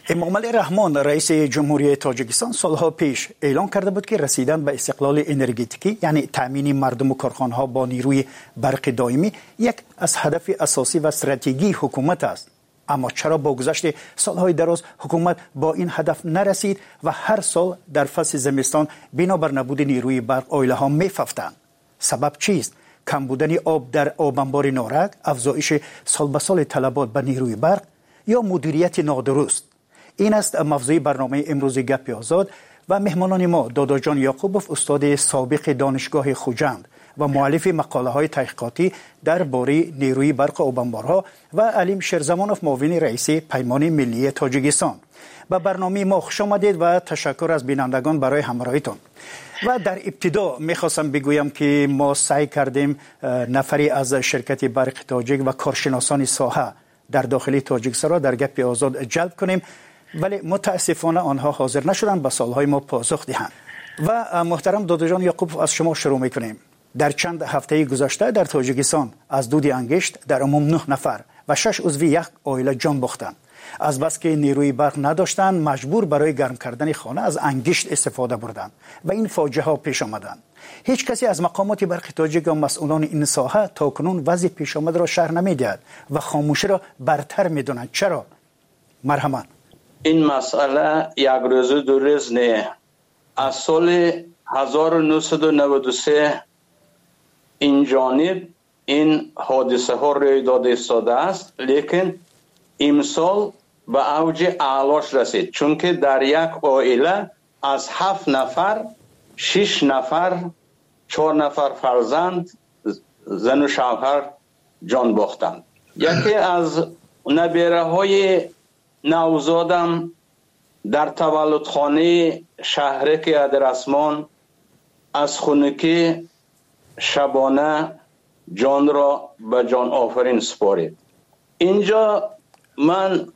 امامعلی رحمان رئیس جمهوری تاجیکستان سالها پیش اعلام کرده بود که رسیدن به استقلال انرژتیکی یعنی تامین مردم و کارخانه‌ها با نیروی برق دائمی یک از هدف اساسی و استراتژی حکومت است. اما چرا با گذشت سالهای دراز حکومت با این هدف نرسید و هر سال در فصل زمستان بنابر نبود نیروی برق عائله‌ها می‌ففتند؟ سبب چیست؟ کم بودن آب در آب انبار نارک، افزایش سال به سال طلبات به نیروی برق یا مدیریت نادرست؟ این است موضوع برنامه امروز گپ آزاد و مهمانان ما دادا جان یعقوبوف استاد سابق دانشگاه خوجند و مؤلف مقاله های تحقیقاتی درباره نیروی برق آب انبارها و علیم شیرزمانوف معاون رئیس پیمان ملی تاجیکستان. به برنامه ما خوش آمدید و تشکر از بینندگان برای همراهیتون. و در ابتدا میخواستم بگویم که ما سعی کردیم نفری از شرکت برق تاجیک و کارشناسان ساحه در داخل تاجیکستان را در گپ آزاد جلب کنیم، ولی متاسفانه آنها حاضر نشدند به سوالهای ما پاسخ دهند. و محترم دادا جان یعقوب، از شما شروع میکنیم. در چند هفته گذشته در تاجیکستان از دود انگشت در عموم نه نفر و شش عضو یک عائله جان باختند. از بس که نیروی برق نداشتند مجبور برای گرم کردن خانه از انگشت استفاده بردند و این فاجعه ها پیش آمدند. هیچ کسی از مقامات برق تاجیک و مسئولان این ساحه تاکنون وضع پیش آمده را شرح نمیدهد و خاموشی را برتر میدونند. چرا؟ مرحمت. این مسئله یک روز دو روز نه. از سال هزار و نهصد و نود و سه این جانب این حادثه ها روی داده ایستاده است، لیکن امسال به اوج اعلاش رسید، چون که در یک عائله از هفت نفر شش نفر چهار نفر فرزند زن و شوهر جان باختند. یکی از نبیره های نوزادم در تولدخانه شهرک ادرسمان از خونکی شبانه جان را به جان آفرین سپارید. اینجا من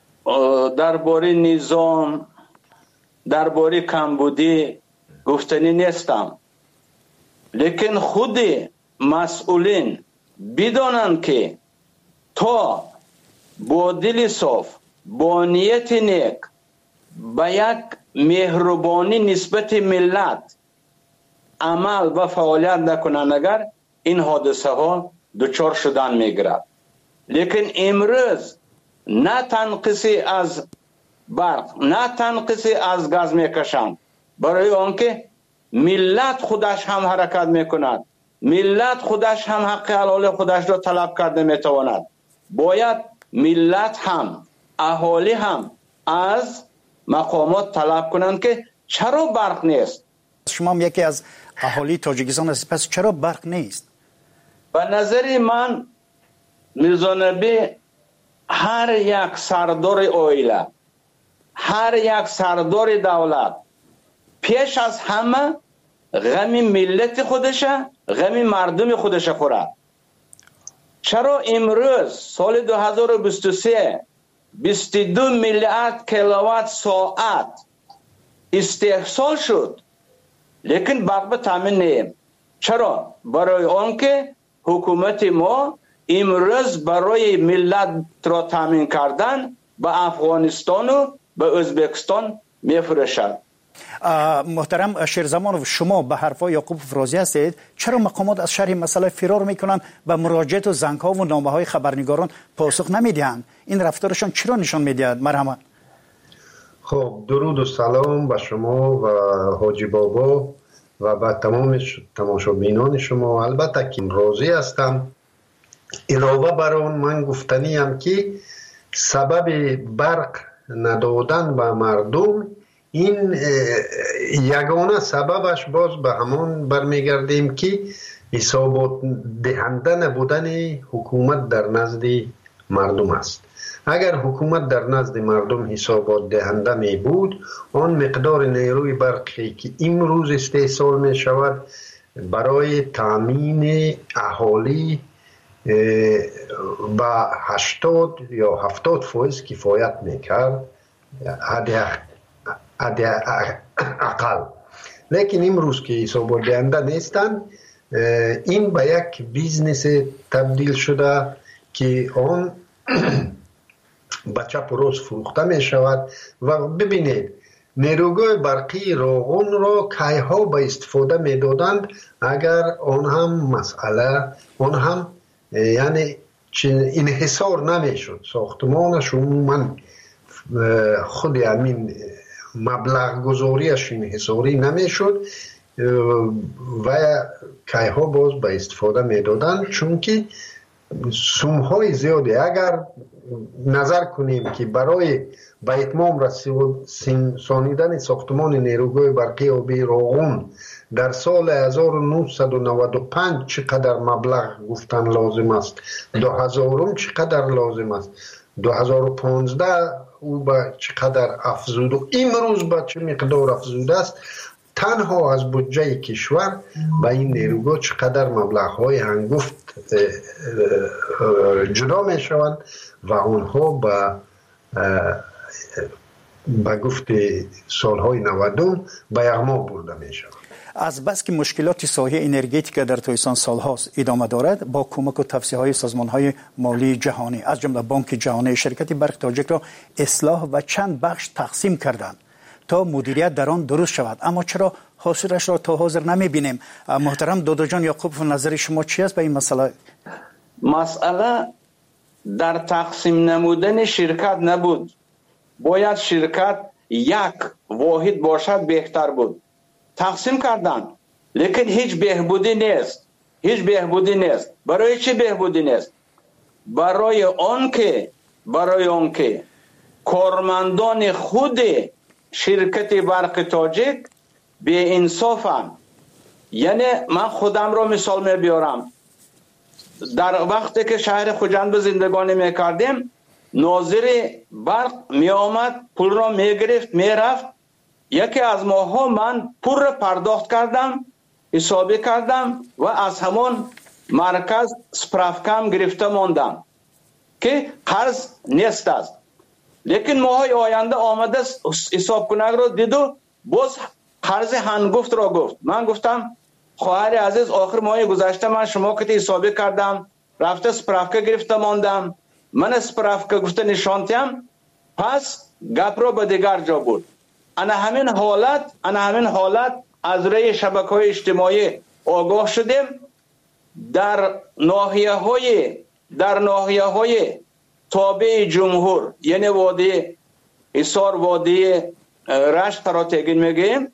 درباره نظام، درباره کمبودی گفتنی نیستم، لیکن خود مسئولین بدانند که تا با دل صاف، با نیت نیک، با یک مهربانی نسبت ملت عمل و فعالیت نکنند، اگر این حادثه ها دچار شدن میگیرد. لیکن امروز نه تنقیصی از برق، نه تنقیصی از گاز میکشند، برای آنکه ملت خودش هم حرکت میکند، ملت خودش هم حق حلال خودش را طلب کرده میتواند. باید ملت هم، اهالی هم از مقامات طلب کنند که چرا برق نیست. شما هم یکی از اهالی تاجیکستان هست، پس چرا برق نیست؟ به نظر من میرزا نبی هر یک سردار عائله، هر یک سردار دولت پیش از همه غم ملت خودشه، غم مردم خودشه خوره. چرا امروز سال دو هزار و بیست و سه بیست و دو میلیارد کیلووات ساعت استحصال شد، لیکن برق به تامین نیم. چرا؟ برای آنکه حکومت ما امروز برای ملت را تامین کردن به افغانستان و به ازبکستان میفروشد. محترم شیرزمانوف، شما به حرفای یعقوب راضی هستید؟ چرا مقامات از شرح مسئله فرار میکنند و مراجعات و زنگ ها و نامه های خبرنگاران پاسخ نمیدهند؟ این رفتارشان چرا نشان میدهد؟ مرحمت. خب درود و سلام به شما و حاجی بابا و به تمام تماشابینان شما. البته که راضی هستم. علاوه بر آن من گفتنی هم که سبب برق ندادن به مردم، این یگانه سببش باز به همان برمیگردیم که حسابات دهنده نبودن حکومت در نزد مردم است. اگر حکومت در نزد مردم حسابات دهنده می بود، آن مقدار نیروی برقی که امروز استحصال می شود برای تامین اهالی با هشتاد یا هفتاد فایز کفایت میکرد حد اقل. لیکن امروز که حساب دهنده نیستند، این به یک بیزنس تبدیل شده که آن به چپ و راست فروخته می شود. و ببینید نیروگاه برقی روغن را کیها به استفاده می دادند اگر آن هم مسئله آن هم یعنی انحصار نمی شد، ساختمانش عموما خود همین مبلغ گذاریش انحصاری نمی شد و کیها باز به استفاده می دادند، چون که سومهای زیادی اگر نظر کنیم که برای به اتمام رسانیدن ساختمان نیروگاه برقی آبی روغن در سال هزار و نهصد و نود و پنج چقدر مبلغ گفتن لازم است، دو هزارم چقدر لازم است، دو هزار و پانزده او به چقدر افزود و امروز به چه مقدار افزوده است، تنها از بودجه کشور به این نیروگاه چقدر مبلغ های هنگفت جدا می شوند و آنها به به گفت سالهای نودم به یغما برده می شوند. از بس که مشکلات ساحه انرژتیک در تویسان سالهاست ادامه دارد، با کمک و توصیه های سازمان های مالی جهانی از جمله بانک جهانی شرکت برق تاجیک را اصلاح و چند بخش تقسیم کردند تا مدیریت در آن درست شود، اما چرا حاصلش را تا حاضر نمی بینیم؟ محترم دادا جان یعقوب، نظر شما چی است به این مسئله؟ مسئله در تقسیم نمودن شرکت نبود، باید شرکت یک واحد باشد بهتر بود. تقسیم کردن لیکن هیچ بهبودی نیست، هیچ بهبودی نیست. برای چی بهبودی نیست؟ برای آن که برای آن که کارمندان خود شرکت برق تاجیک به انصافن. یعنی من خودم را مثال می بیارم، در وقتی که شهر خوجند به زندگانی می کردیم، ناظر برق می آمد پول را می گرفت می رفت. یکی از ماها من پول را پرداخت کردم، حسابی کردم و از همان مرکز سپرافکم گرفته ماندم که قرض نیست است. لیکن ماهای آینده آمده حساب کنگ را دید و باز قرض هنگفت را گفت. من گفتم خواهر عزیز، آخر ماه گذشته من شما که حسابی کردم، رفته سپرافکه گرفته ماندم، من سپرافکه گفته نشانتیم، پس گپ را به دیگر جا بود. انا همین حالت انا همین حالت از روی شبکه‌های اجتماعی آگاه شدیم. در ناحیه های در ناحیه های تابع جمهور، یعنی وادی حصار، وادی رشت را تگین میگیم،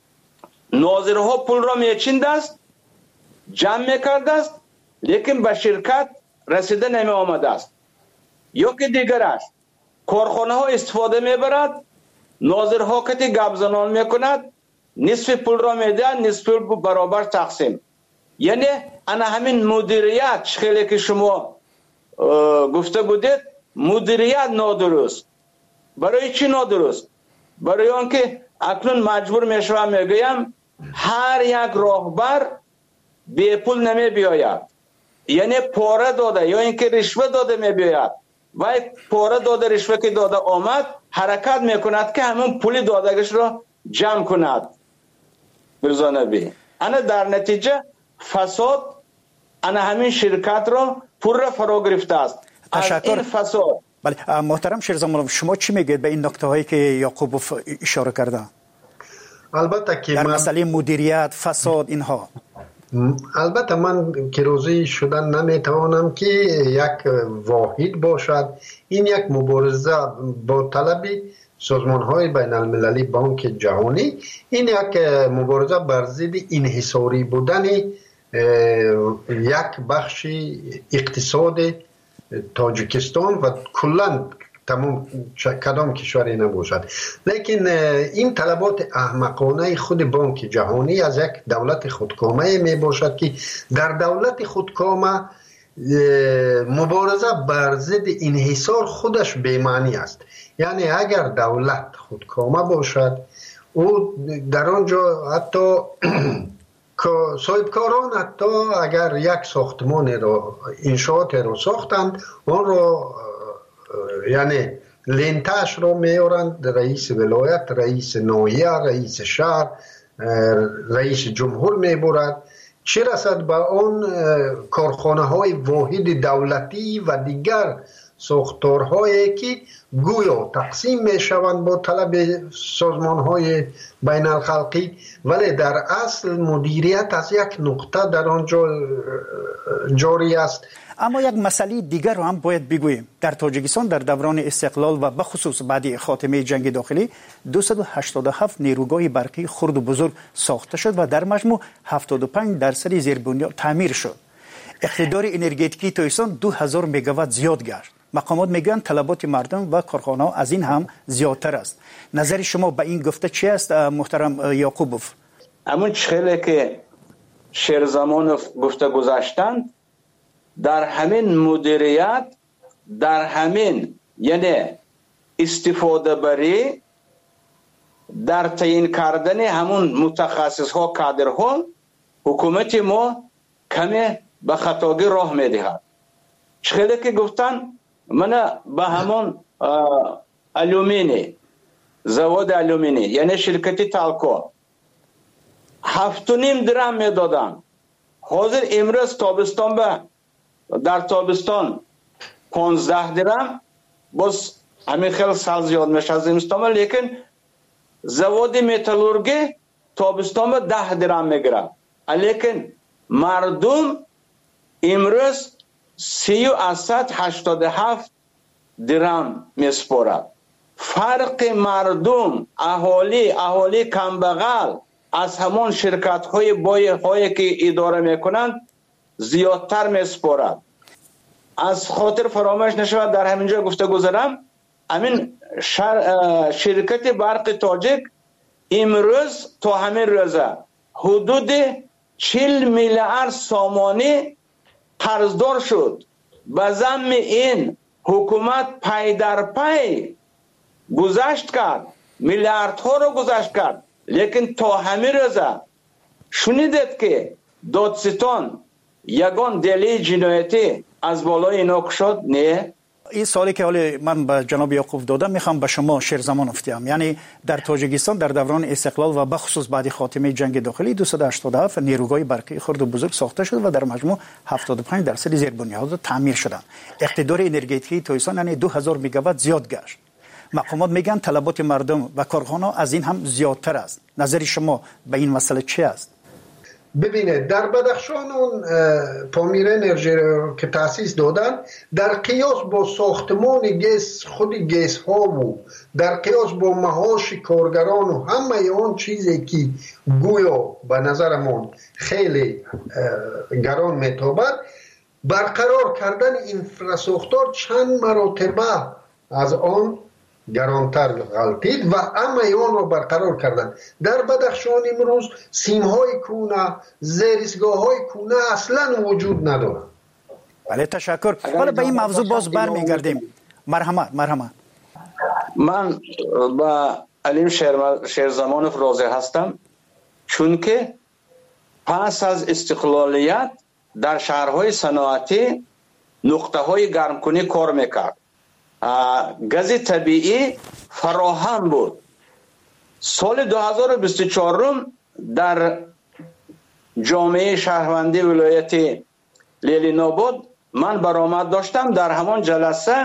ناظرها پول را میچیند است، جمع میکرده است، لیکن به شرکت رسیده نمی آمده است. یا که دیگر است، کارخانه ها استفاده میبرد، ناظرها که گپ زنان میکند، نصف پول را میده، نصف پول برابر تقسیم. یعنی انا همین مدیریت خیلی که شما گفته بودید، مدیریت نادرست. برای چی نادرست؟ برای آنکه اکنون مجبور میشوم میگویم هر یک راهبر بی پول نمی بیاید، یعنی پاره داده یا اینکه رشوه داده می بیاید و پاره داده رشوه که داده آمد حرکت میکند که همون پول دادگش را جمع کند. برزانبی انا در نتیجه فساد انا همین شرکت را پول را فرا گرفته است. تشکر. از این فساد. بله محترم شیرزمان، شما چی میگید به این نکته هایی که یعقوبوف اشاره کرده؟ البته که در من مسئله مدیریت، فساد، اینها البته من که روزی شدن نمیتوانم که یک واحد باشد. این یک مبارزه با طلب سازمان های بین المللی، بانک جهانی، این یک مبارزه بر ضد انحصاری بودن یک بخش اقتصاد تاجیکستان و کلا تمام کدام کشوری نباشد. لیکن این طلبات احمقانه خود بانک جهانی از یک دولت خودکامه می باشد که در دولت خودکامه مبارزه بر ضد انحصار خودش بی‌معنی است. یعنی اگر دولت خودکامه باشد، او در آنجا حتی صاحبکاران حتی اگر یک ساختمان را انشاءات را ساختند، آن را یعنی لنتش را میارند، رئیس ولایت، رئیس ناحیه، رئیس شهر، رئیس جمهور میبرد. چه رسد به آن کارخانه های واحد دولتی و دیگر ساختارهایی که گویا تقسیم می شوند با طلب سازمان های بین الخلقی، ولی در اصل مدیریت از یک نقطه در آنجا جاری است. اما یک مسئله دیگر رو هم باید بگوییم. در تاجیکستان در دوران استقلال و بخصوص بعد خاتمه جنگ داخلی دویست و هشتاد و هفت نیروگاه برقی خرد و بزرگ ساخته شد و در مجموع هفتاد و پنج درصد زیربنیاد تعمیر شد. اقتدار انرژتیکی تاجیکستان دو هزار مگاوات زیاد گشت. مقامات میگن طلبات مردم و کارخانه‌ها از این هم زیادتر است. نظر شما به این گفته چی است محترم یعقوبوف؟ همون چخیلی که شیرزمانوف گفته گذاشتند، در همین مدیریت، در همین یعنی استفاده بری، در تعیین کردن همون متخصص ها کادر ها، حکومت ما کمی به خطاگی راه میدهد. چخیلی که گفتن من به همون الومینی، زواد الومینی یعنی شرکتی تالکو هفت و نیم درم میدادن. حاضر امروز تابستان به در تابستان پانزده درم، باز همین خیلی سال زیاد میشه از زمستان، لیکن زواد متالورگی تابستان به ده درم میگیره، لیکن مردم امروز سی و اسد هشتاد و هفت درم میسپارد. فرق مردم، اهالی اهالی کمبغل از همون شرکت های بای هایی که اداره میکنند زیادتر میسپارد. از خاطر فراموش نشود در همینجا گفته گذارم، همین شرکت برق تاجیک امروز تا همین روزه حدود چهل میلیارد سامانی قرضدار شد. به ضمن این حکومت پی در پی گذشت کرد، میلیاردها رو گذشت کرد، لیکن تا همین روزه شنیدید که دادستان یگان دلیل جنایتی از بالای اینا شد؟ نه. این سوالی که حالا من به جناب یعقوب دادم میخوام به شما شیرزمان افتیم. یعنی در تاجیکستان در دوران استقلال و بخصوص بعد خاتمه جنگ داخلی دویست و هشتاد و هفت نیروگاه برقی خرد و بزرگ ساخته شد و در مجموع هفتاد و پنج درصد زیربنیاد تعمیر شدند. اقتدار انرژتیکی تاجیکستان یعنی دو هزار مگاوات زیاد گشت. مقامات میگن طلبات مردم و کارخانه‌ها از این هم زیادتر است. نظر شما به این مسئله چی است؟ ببینید در بدخشان اون پامیر انرژی که تأسیس دادن در قیاس با ساختمان گیس خود گیس ها و در قیاس با معاش کارگران و همه اون چیزی که گویا به نظرمون خیلی گران میتابد، برقرار کردن اینفراساختار چند مراتبه از آن گرانتر غلطید و اما ایوان رو برقرار کردن. در بدخشان امروز سیم های کونه، زیرسگاه های کونه اصلا وجود ندارن. بله تشکر. حالا به این موضوع باز برمیگردیم. مرحمت مرحمت. من با علیم شیرزمانوف راضی هستم، چون که پس از استقلالیت در شهرهای صنعتی نقطه های گرمکنی کار میکرد، گاز طبیعی فراهم بود. سال دو هزار و بیست و چهار در جامعه شهروندی ولایت لیلی نابود من برآمد داشتم. در همان جلسه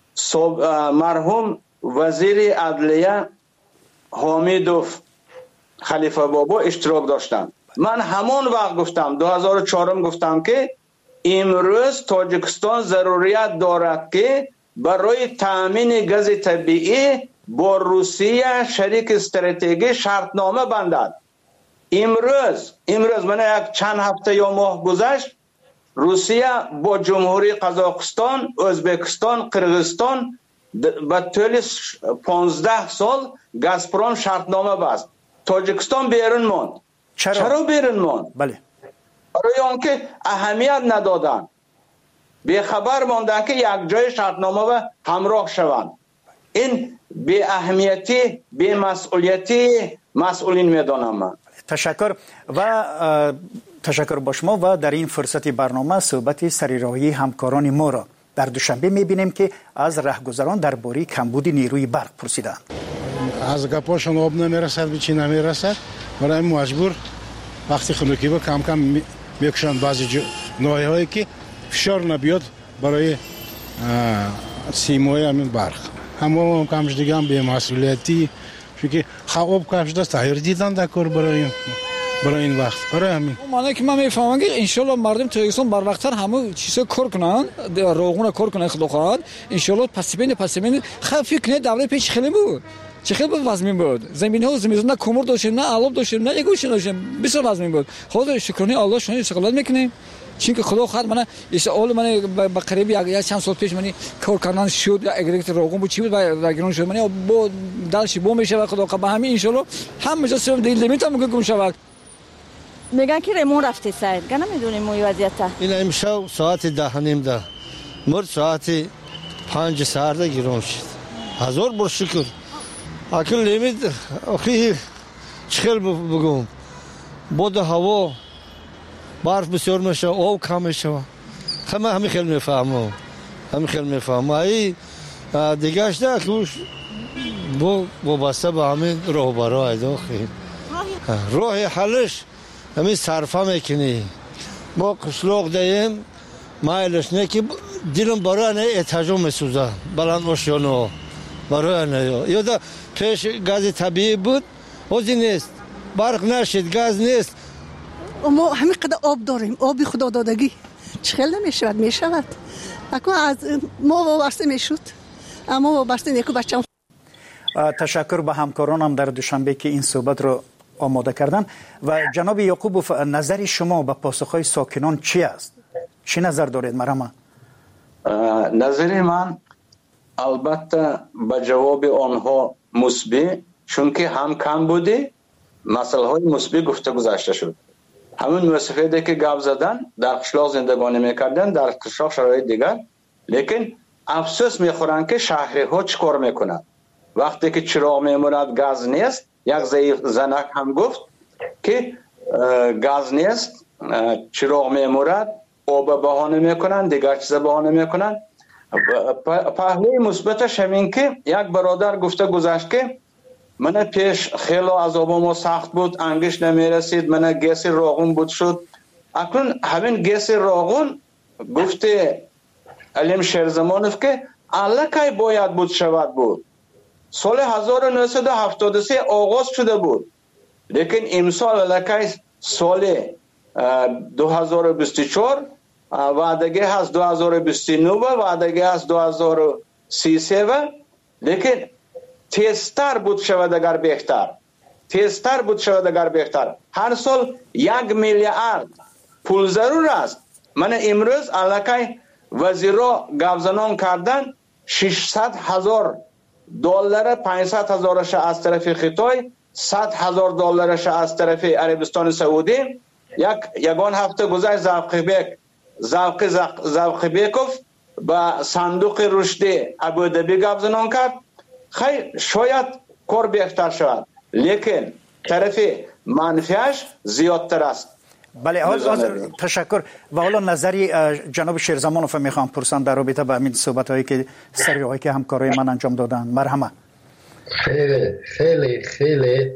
مرحوم وزیر عدلیه حمیدوف خلیفه بابا اشتراک داشتم. من همان وقت گفتم، دو هزار و چهار گفتم که امروز تاجیکستان ضروریت دارد که برای تامین گاز طبیعی با روسیه شریک استراتژی شرطنامه بندد. امروز امروز من یک چند هفته یا ماه گذشت، روسیه با جمهوری قزاقستان، ازبکستان، قرغیزستان به طول پانزده سال گازپروم شرطنامه بست. تاجیکستان بیرون ماند. چرا, چرا بیرون ماند؟ بله. برای آنکه اهمیت ندادن، بی خبر ماندن که یک جای شرطنامه به همراه شوند. این بی اهمیتی، بی مسئولیتی مسئولین میدانم من. تشکر و تشکر با شما. و در این فرصت برنامه صحبت سریراهی همکاران ما را در دوشنبه میبینیم که از رهگذران درباره کمبود نیروی برق پرسیدند. از گپاشون آب نمیرسد به چی نمیرسد، برای مجبور وقتی خنوکی با کم کم میکشند بعضی ناحیه‌هایی که فشار نبیاد برای سیمای همین برق همه کمش دیگه هم به مسئولیتی چون خواب کفش دست تغییر دیدن در کار برای برای این وقت برای همین معنی که من میفهمم که ان شاء الله مردم تاجیکستان بر وقتتر همه چیزا کار کنن روغون کار کنن خدا خواهد ان شاء الله پس بین پس بین خفی کنه دوره پیش خیلی بود چه خیلی بود وزمین بود زمین ها زمین نه کمر داشتیم نه علوب داشتیم نه یگوش داشتیم بسیار وزمین بود خدا شکرانه الله شما استقلال میکنیم چون که خدا خواهد من اول من به قریب یک چند سال پیش من کار کردن شد یا اگریت روغون بود چی بود و گرون شد من با دلش بو میشه و خدا به همین ان شاء الله هم جا سر دیل نمیتونم که گم شود میگن که ریمون رفته سر گنا میدونیم موی وضعیت این امشب ساعت ده نیم ده مرد ساعت پنج ساعت گرون شد هزار بار شکر اکل نمید اخی چخل بگم بود هوا برف بسیار میشه آب کم میشه همه همین خیلی میفهمم همین خیلی میفهمم ای دیگهش ده که بو وابسته به همین راه برای داخل راه حلش همین صرفه میکنی ما قشلاق دهیم مایلش نه که دیلم برای نه اتجام میسوزه بلند آشیانه برای نه یا پیش گاز طبیعی بود وزی نیست برق نشد گاز نیست ما همین قدر آب داریم آبی خدا دادگی چخیل نمیشود میشود اکنون از ما وابسته میشود اما وابسته نیکو بچم تشکر به همکارانم در دوشنبه که این صحبت رو آماده کردن و جناب یعقوبوف نظر شما به پاسخهای ساکنان چی است؟ چی نظر دارید مرحبا؟ نظر من البته به جواب آنها مثبت چون که هم کم بوده مسئله های مثبت گفته گذاشته شد همون مسافتی که گپ زدن در قشلاق زندگانی میکردن در قشلاق شرایط دیگر لیکن افسوس میخورن که شهری ها چیکار میکنن وقتی که چراغ میموند گاز نیست یک زنک هم گفت که گاز نیست چراغ میموند آب بهانه میکنن دیگر چیز بهانه میکنن پهلوی مثبتش همین که یک برادر گفته گذشت که من پیش خیلی عذابم سخت بود انگش نمیرسید من گیس روغن بود شد اکنون همین گیس روغن گفته علیم شیرزمانوف که الکی باید بود شود بود سال هزار و نهصد و هفتاد و سه آغاز شده بود لیکن امسال الکی سال دو هزار و بیست و چهار وعدگی هست دو هزار و بیست و نه وعدگی هست دو هزار و سی و سه لیکن تیزتر بود شود اگر بهتر تیزتر بود شود اگر بهتر هر سال یک میلیارد پول ضرور است من امروز الکی وزیرا گفزنان کردن ششصد هزار دلار پانصد هزارش از طرف خطای صد هزار دلارش از طرف عربستان سعودی یک یگان هفته گذشت زوقی بیک زوقی زوقی بیکوف با صندوق رشد ابودبی گفزنان کرد خیلی شاید کار بهتر شود لیکن طرف منفیش زیادتر است بله تشکر و حالا نظری جناب شیرزمانوف میخوام پرسان در رابطه با همین صحبت هایی که سری هایی که همکارای من انجام دادن مرحمت خیلی خیلی خیلی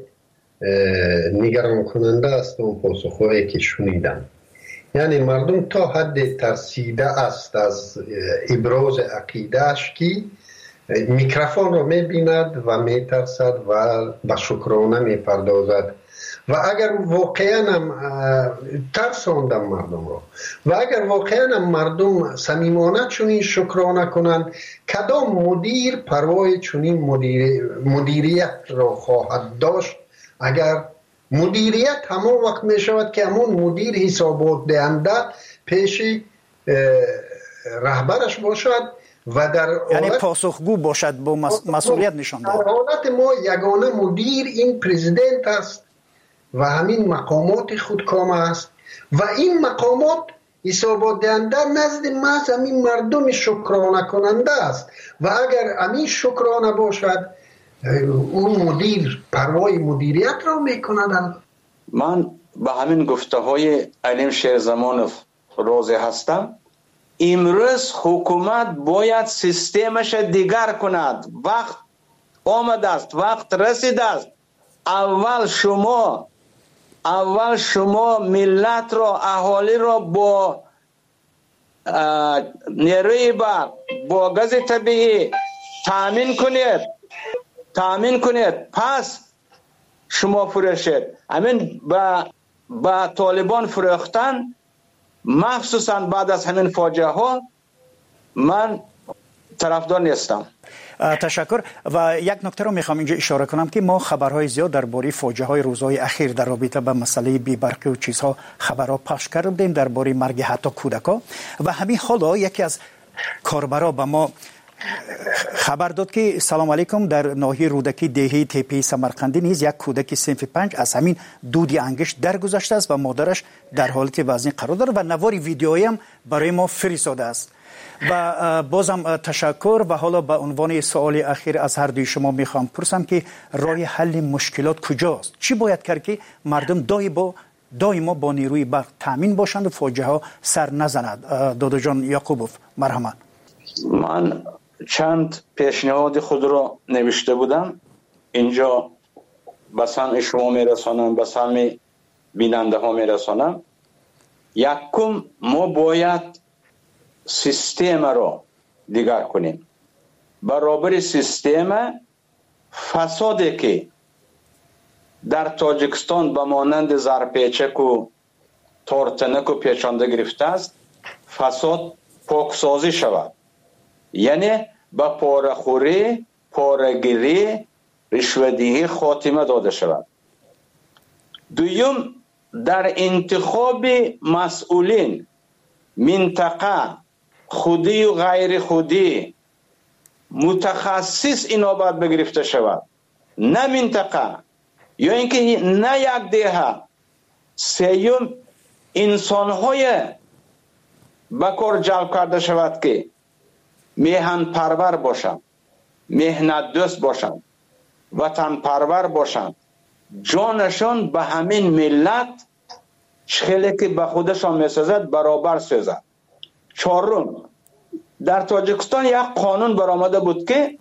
نگران کننده است اون پاسخهایی که شنیدم یعنی مردم تا حد ترسیده است از ابراز عقیدهش که میکروفون رو میبیند و میترسد و به شکرانه میپردازد و اگر واقعا هم ترساندم مردم رو و اگر واقعا هم مردم صمیمانه چنین شکرانه کنند کدام مدیر پروای چنین مدیر مدیریت را خواهد داشت اگر مدیریت همون وقت می شود که همون مدیر حسابات دهنده پیش رهبرش باشد و در یعنی پاسخگو باشد با مسئولیت نشان دهد. در حالت ما یگانه مدیر این پرزیدنت است و همین مقامات خودکام است و این مقامات حسابات دهنده نزد محض همین مردم شکرانه کننده است و اگر همین شکرانه باشد اون مدیر پروای مدیریت را میکند. من به همین گفته های علیم شیرزمانوف راضی هستم. امروز حکومت باید سیستمش دیگر کند. وقت آمده است، وقت رسیده است. اول شما اول شما ملت را، اهالی را با نیروی برق با گاز طبیعی تامین کنید تامین کنید پس شما فروشید. همین با با طالبان فروختن مخصوصا بعد از همین فاجعه ها من طرفدار نیستم. تشکر. و یک نکته رو میخوام اینجا اشاره کنم که ما خبرهای زیاد درباره فاجعه های روزهای اخیر در رابطه با مسئله بی‌برقی و چیزها خبرها پخش کردیم، درباره مرگ حتی کودکا. و همین حالا یکی از کاربرا به ما خبر داد که سلام علیکم، در ناحیه رودکی دهی تپه سمرقندی نیز یک کودک صنف پنج از همین دودی انگشت درگذشته است و مادرش در حالت وزنی قرار دارد و نواری ویدیویی هم برای ما فرستاده است. و بازم تشکر. و حالا به عنوان سوال اخیر از هر دوی شما میخوام پرسم که راه حل مشکلات کجاست؟ چی باید کرد که مردم دای با دائما با نیروی برق تامین باشند و فاجعه ها سر نزند؟ دادا جان یعقوبوف مرحمت. من چند پیشنهاد خود رو نوشته بودم، اینجا به سمع شما میرسانم، به سمع بیننده ها میرسانم. یکم ما باید سیستم رو دیگر کنیم. برابر سیستم فسادی که در تاجیکستان به مانند زرپیچک و تارتنک و پیچانده گرفته است، فساد پاکسازی شود. یعنی با پاره‌خوری، پاره‌گیری، رشوه‌دهی خاتمه داده شود. دوم، در انتخاب مسئولین منطقه خودی و غیر خودی متخصص اینابت بگرفته شود، نه منطقه یا اینکه نه یک دهه. سیوم، انسان‌های بکار جلب کرده شود که میهن پرور باشند، مهنت دوست باشند، وطن پرور باشند، جانشان به همین ملت چخیلی که به خودشان میسازد برابر سازد. چهارم، در تاجیکستان یک قانون برآمده بود که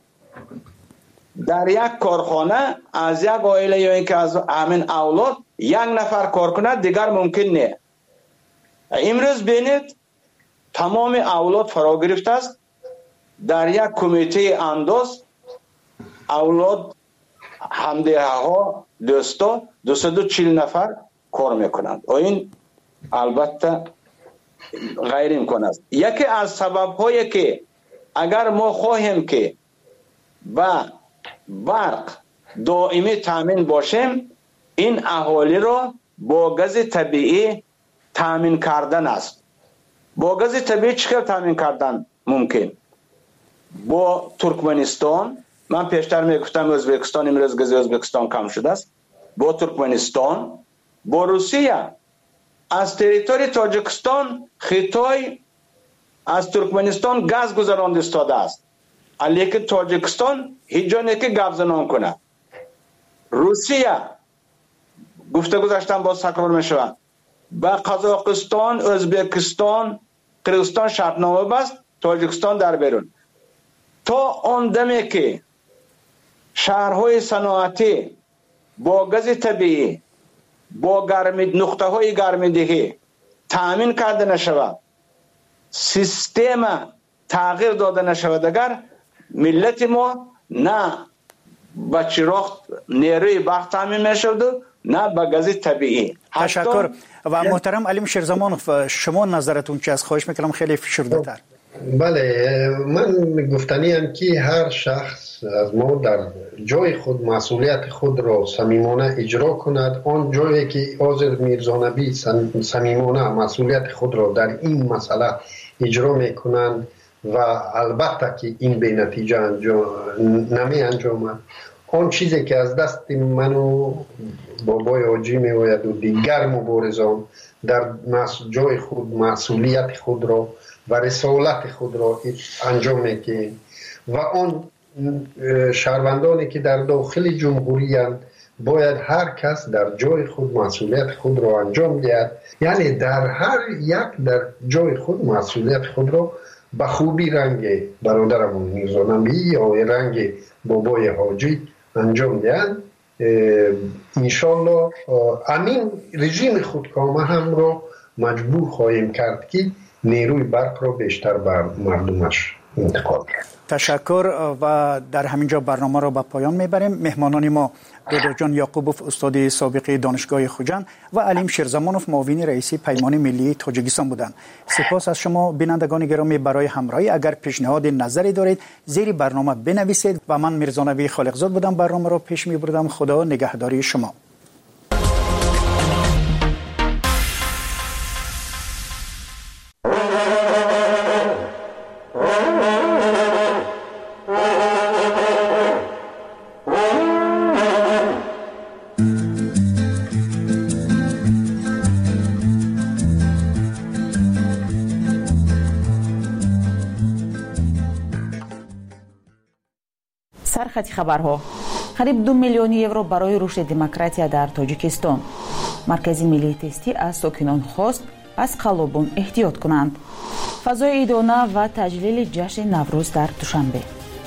در یک کارخانه از یک عائله یا اینکه از همین اولاد یک نفر کار کند، دیگر ممکن نه. امروز بینید تمام اولاد فرا گرفته است. در یک کمیته انداز اولاد همدیه ها دوستا دویست و چهل نفر کار میکنند. این البته غیر امکان است. یکی از سبب هایی که اگر ما خواهیم که با برق دائمی تامین باشیم، این اهالی را با گاز طبیعی تامین کردن است. با گاز طبیعی چطور تامین کردن ممکن؟ با ترکمنستان، من پیشتر میگفتم ازبکستان، امروز گاز ازبکستان کم شده است. با ترکمنستان، با روسیه. از تریتوری تاجیکستان خطای از ترکمنستان گاز گذراند استاده است، لیکن تاجیکستان هیچ جا نه که گپ زنان کنه. روسیه گفته گذاشتم باز تکرار میشود، با قزاقستان، ازبکستان، قرغیزستان شرطنامه بست، تاجیکستان در بیرون. تا آن دمی که شهرهای صنعتی با گاز طبیعی، با گرمی نقطه های گرمیدهی تامین کرده نشود، سیستم تغییر داده نشود، اگر ملت ما نه با چراغ نیروی برق تامین میشود نه با گاز طبیعی. تشکر. و محترم علیم شیرزمانوف، شما نظرتون چی است؟ خواهش میکنم خیلی فشرده تر. بله، من گفتنیم که هر شخص از ما در جای خود مسئولیت خود را صمیمانه اجرا کند. آن جایی که آذر میرزانبی صمیمانه مسئولیت خود را در این مسئله اجرا میکنند و البته که این به نتیجه انجام نمی انجامد، آن چیزی که از دست من و بابای حاجی میآید و دیگر مبارزان در جای خود مسئولیت خود را و رسالت خود را انجام میدهیم و آن شهروندانی که در داخل جمهوری اند باید هر کس در جای خود مسئولیت خود را انجام دهد. یعنی در هر یک در جای خود مسئولیت خود را به خوبی رنگ برادرمون میرزانبی یا رنگ بابای حاجی انجام دهند. انشالله امین رژیم خودکامه هم را مجبور خواهیم کرد که نیروی برق رو بیشتر به مردمش انتقال کرد. تشکر و در همینجا برنامه را به پایان میبریم. مهمانان ما دکتر جان یعقوبوف استاد سابق دانشگاه خوجند و علیم شیرزمانوف معاون رئیس پیمان ملی تاجیکستان بودند. سپاس از شما بینندگان گرامی برای همراهی. اگر پیشنهاد نظری دارید زیر برنامه بنویسید. و من میرزا نبی خالقزاد بودم، برنامه را پیش میبردم. خدا نگهداری شما. سرخط خبرها. قریب دو میلیون یورو برای رشد دموکراتیا در تاجیکستان. مرکزی ملی تستی از ساکنان خواست از قلوبون احتیاط کنند. فضای ایدانه و تجلیل جشن نوروز در دوشنبه.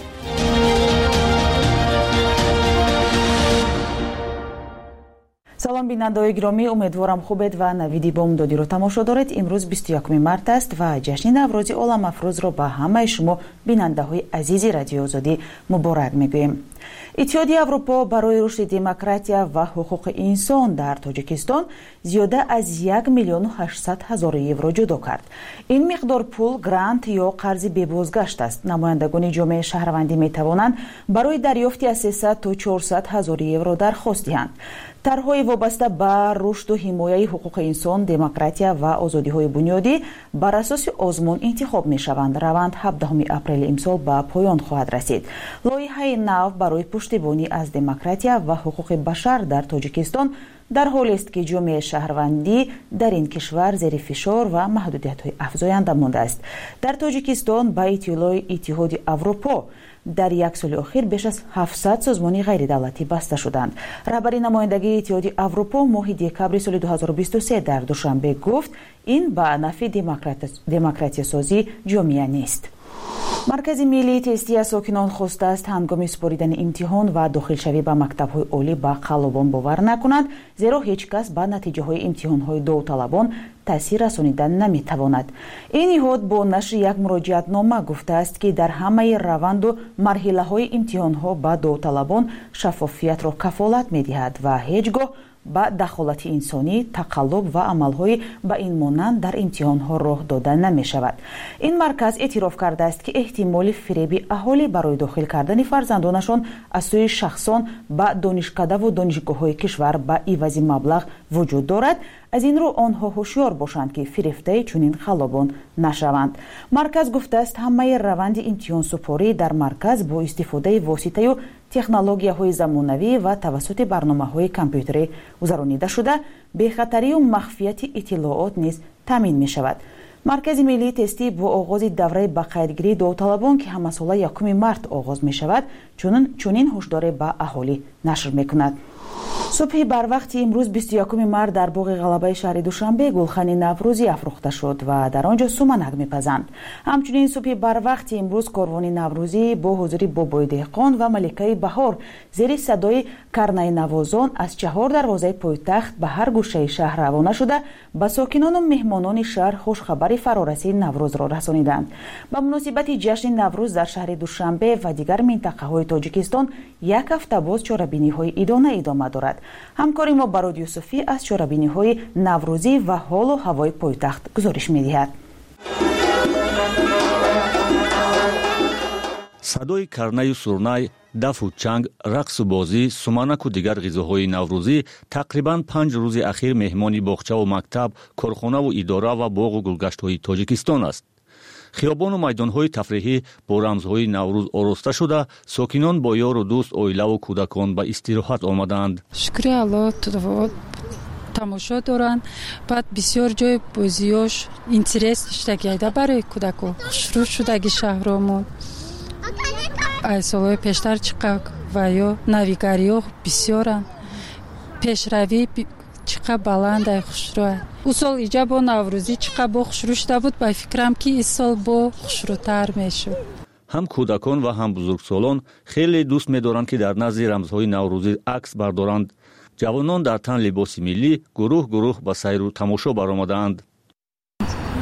سلام بینندگان گرامی، امیدوارم خوبید و نویدی بامدادی رو تماشا دارید. امروز بیست و یکم مارت است و جشن نوروز عالم افروز رو به همه شما بیننده های عزیز رادیو آزادی مبارک میگویم. اتحادیه اروپا برای رشد دموکراتیا و حقوق انسان در تاجیکستان زیاده از یک میلیون و هشتصد هزار یورو جدا کرد. این مقدار پول گرانت یا قرض بازگشت است. نمایندگان جامعه شهروندی می توانند برای دریافت از سیصد تا چهارصد هزار یورو درخواست دهند. طرح‌های وابسته به رشد و حمایت حقوق انسان، دموکراتیا و آزادی‌های بنیادی بر اساس آزمون انتخاب می‌شوند. روند هفدهم اپریل امسال به پایان خواهد رسید. لایحه نو برای پشتیبانی از دموکراتیا و حقوق بشر در تاجیکستان در حالی است که جامعه شهروندی در این کشور زیر فشار و محدودیت‌های افزاینده مانده است. در تاجیکستان با اطلاع اتحاد اروپا در یک سال اخیر بیش از هفتصد سازمان غیر دولتی بسته شدند. رهبر نمایندگی اتحاد اروپا ماه دکامبر سال دو هزار و بیست و سه در دوشنبه گفت این به نفع دموکراتیا سازی جامعه نیست. مرکز ملی تستی از ساکنان خواسته است هنگام سپاریدن امتحان و داخل شوی به مکتب‌های عالی با قلبان باور نکنند، زیرا هیچ کس به نتیجه‌های امتحان‌های داوطلبان تاثیر رسانیدن نمی‌تواند. این نهاد با نشر یک مراجعتنامه گفته است که در همه روند و مرحله‌های امتحان‌ها به داوطلبان شفافیت را کفالت می‌دهد و هیچگاه با دخالت انسانی، تقلب و عمل‌های با این مانند در امتحان‌ها راه داده نمی‌شود. این مرکز اعتراف کرده است که احتمال فریب اهالی برای داخل کردن فرزندانشان از سوی شخصان با دانشکده و دانشگاه‌های کشور با عوض مبلغ وجود دارد. از این رو آنها هوشیار باشند که فریفته چنین خلبان نشوند. مرکز گفته است همه روند امتحان سپاری در مرکز با استفاده واسطه و تکنولوژی‌های زمانوی و توسط برنامه‌های کامپیوتری گذرانیده شده، بی‌خطری و مخفیت اطلاعات نیز تامین می‌شود. مرکز ملی تستی با آغاز دوره باقیمتگیری داوطلبان که همساله یکم مارت آغاز می‌شود، چنین چنین هشدار به اهالی نشر می‌کند. صبح بر وقت امروز بیست و یکم مارت در باغ غلبه شهر دوشنبه گلخانه نوروزی افروخته شد و در آنجا سومنک میپزند. همچنین صبح بر وقت امروز کاروان نوروزی با حضور بابای دهقان و ملکه بهار زیر صدای کرنه نوازان از چهار دروازه پایتخت به هر گوشه شهر روانه شده به ساکنان و مهمانان شهر خوشخبر فرارسی نوروز را رسانیدند. به مناسبت جشن نوروز در شهر دوشنبه و دیگر منطقه‌های تاجیکستان یک هفته باز چاره‌بینی‌های ایدانه ادامه دارد. همکاری ما براد یوسفی از چاره‌بینی‌های نوروزی و حال و هوای پایتخت گزارش می‌دهد. صدای کرنه و سرنای، دف و چنگ، رقص و بازی، سمانک و دیگر غذاهای نوروزی تقریباً پنج روز اخیر مهمان باغچه و مکتب، کارخانه و اداره و باغ و گلگشت‌های تاجیکستان است. خیابان و میدان‌های تفریحی با رمزهای نوروز آراسته شده، ساکنان با یار و دوست، عائله و کودکان به استراحت آمدند. شکر الله تماشا دارند. بعد بسیار جای بازیاش اینترس داشته برای کودکان. شروع شدگی شهرامون از سالهای پیشتر چقدر و یا نویگری ها بسیارند. پیشروی چقدر بلند خوشرو. او سال اینجا با نوروزی چقدر با خوشرو شده بود، با فکرم که این سال با خوشروتر میشد. هم کودکان و هم بزرگسالان خیلی دوست می‌دارند که در نزد رمزهای نوروزی عکس بردارند. جوانان در تن لباس ملی گروه گروه با سیر و تماشا برآمدند.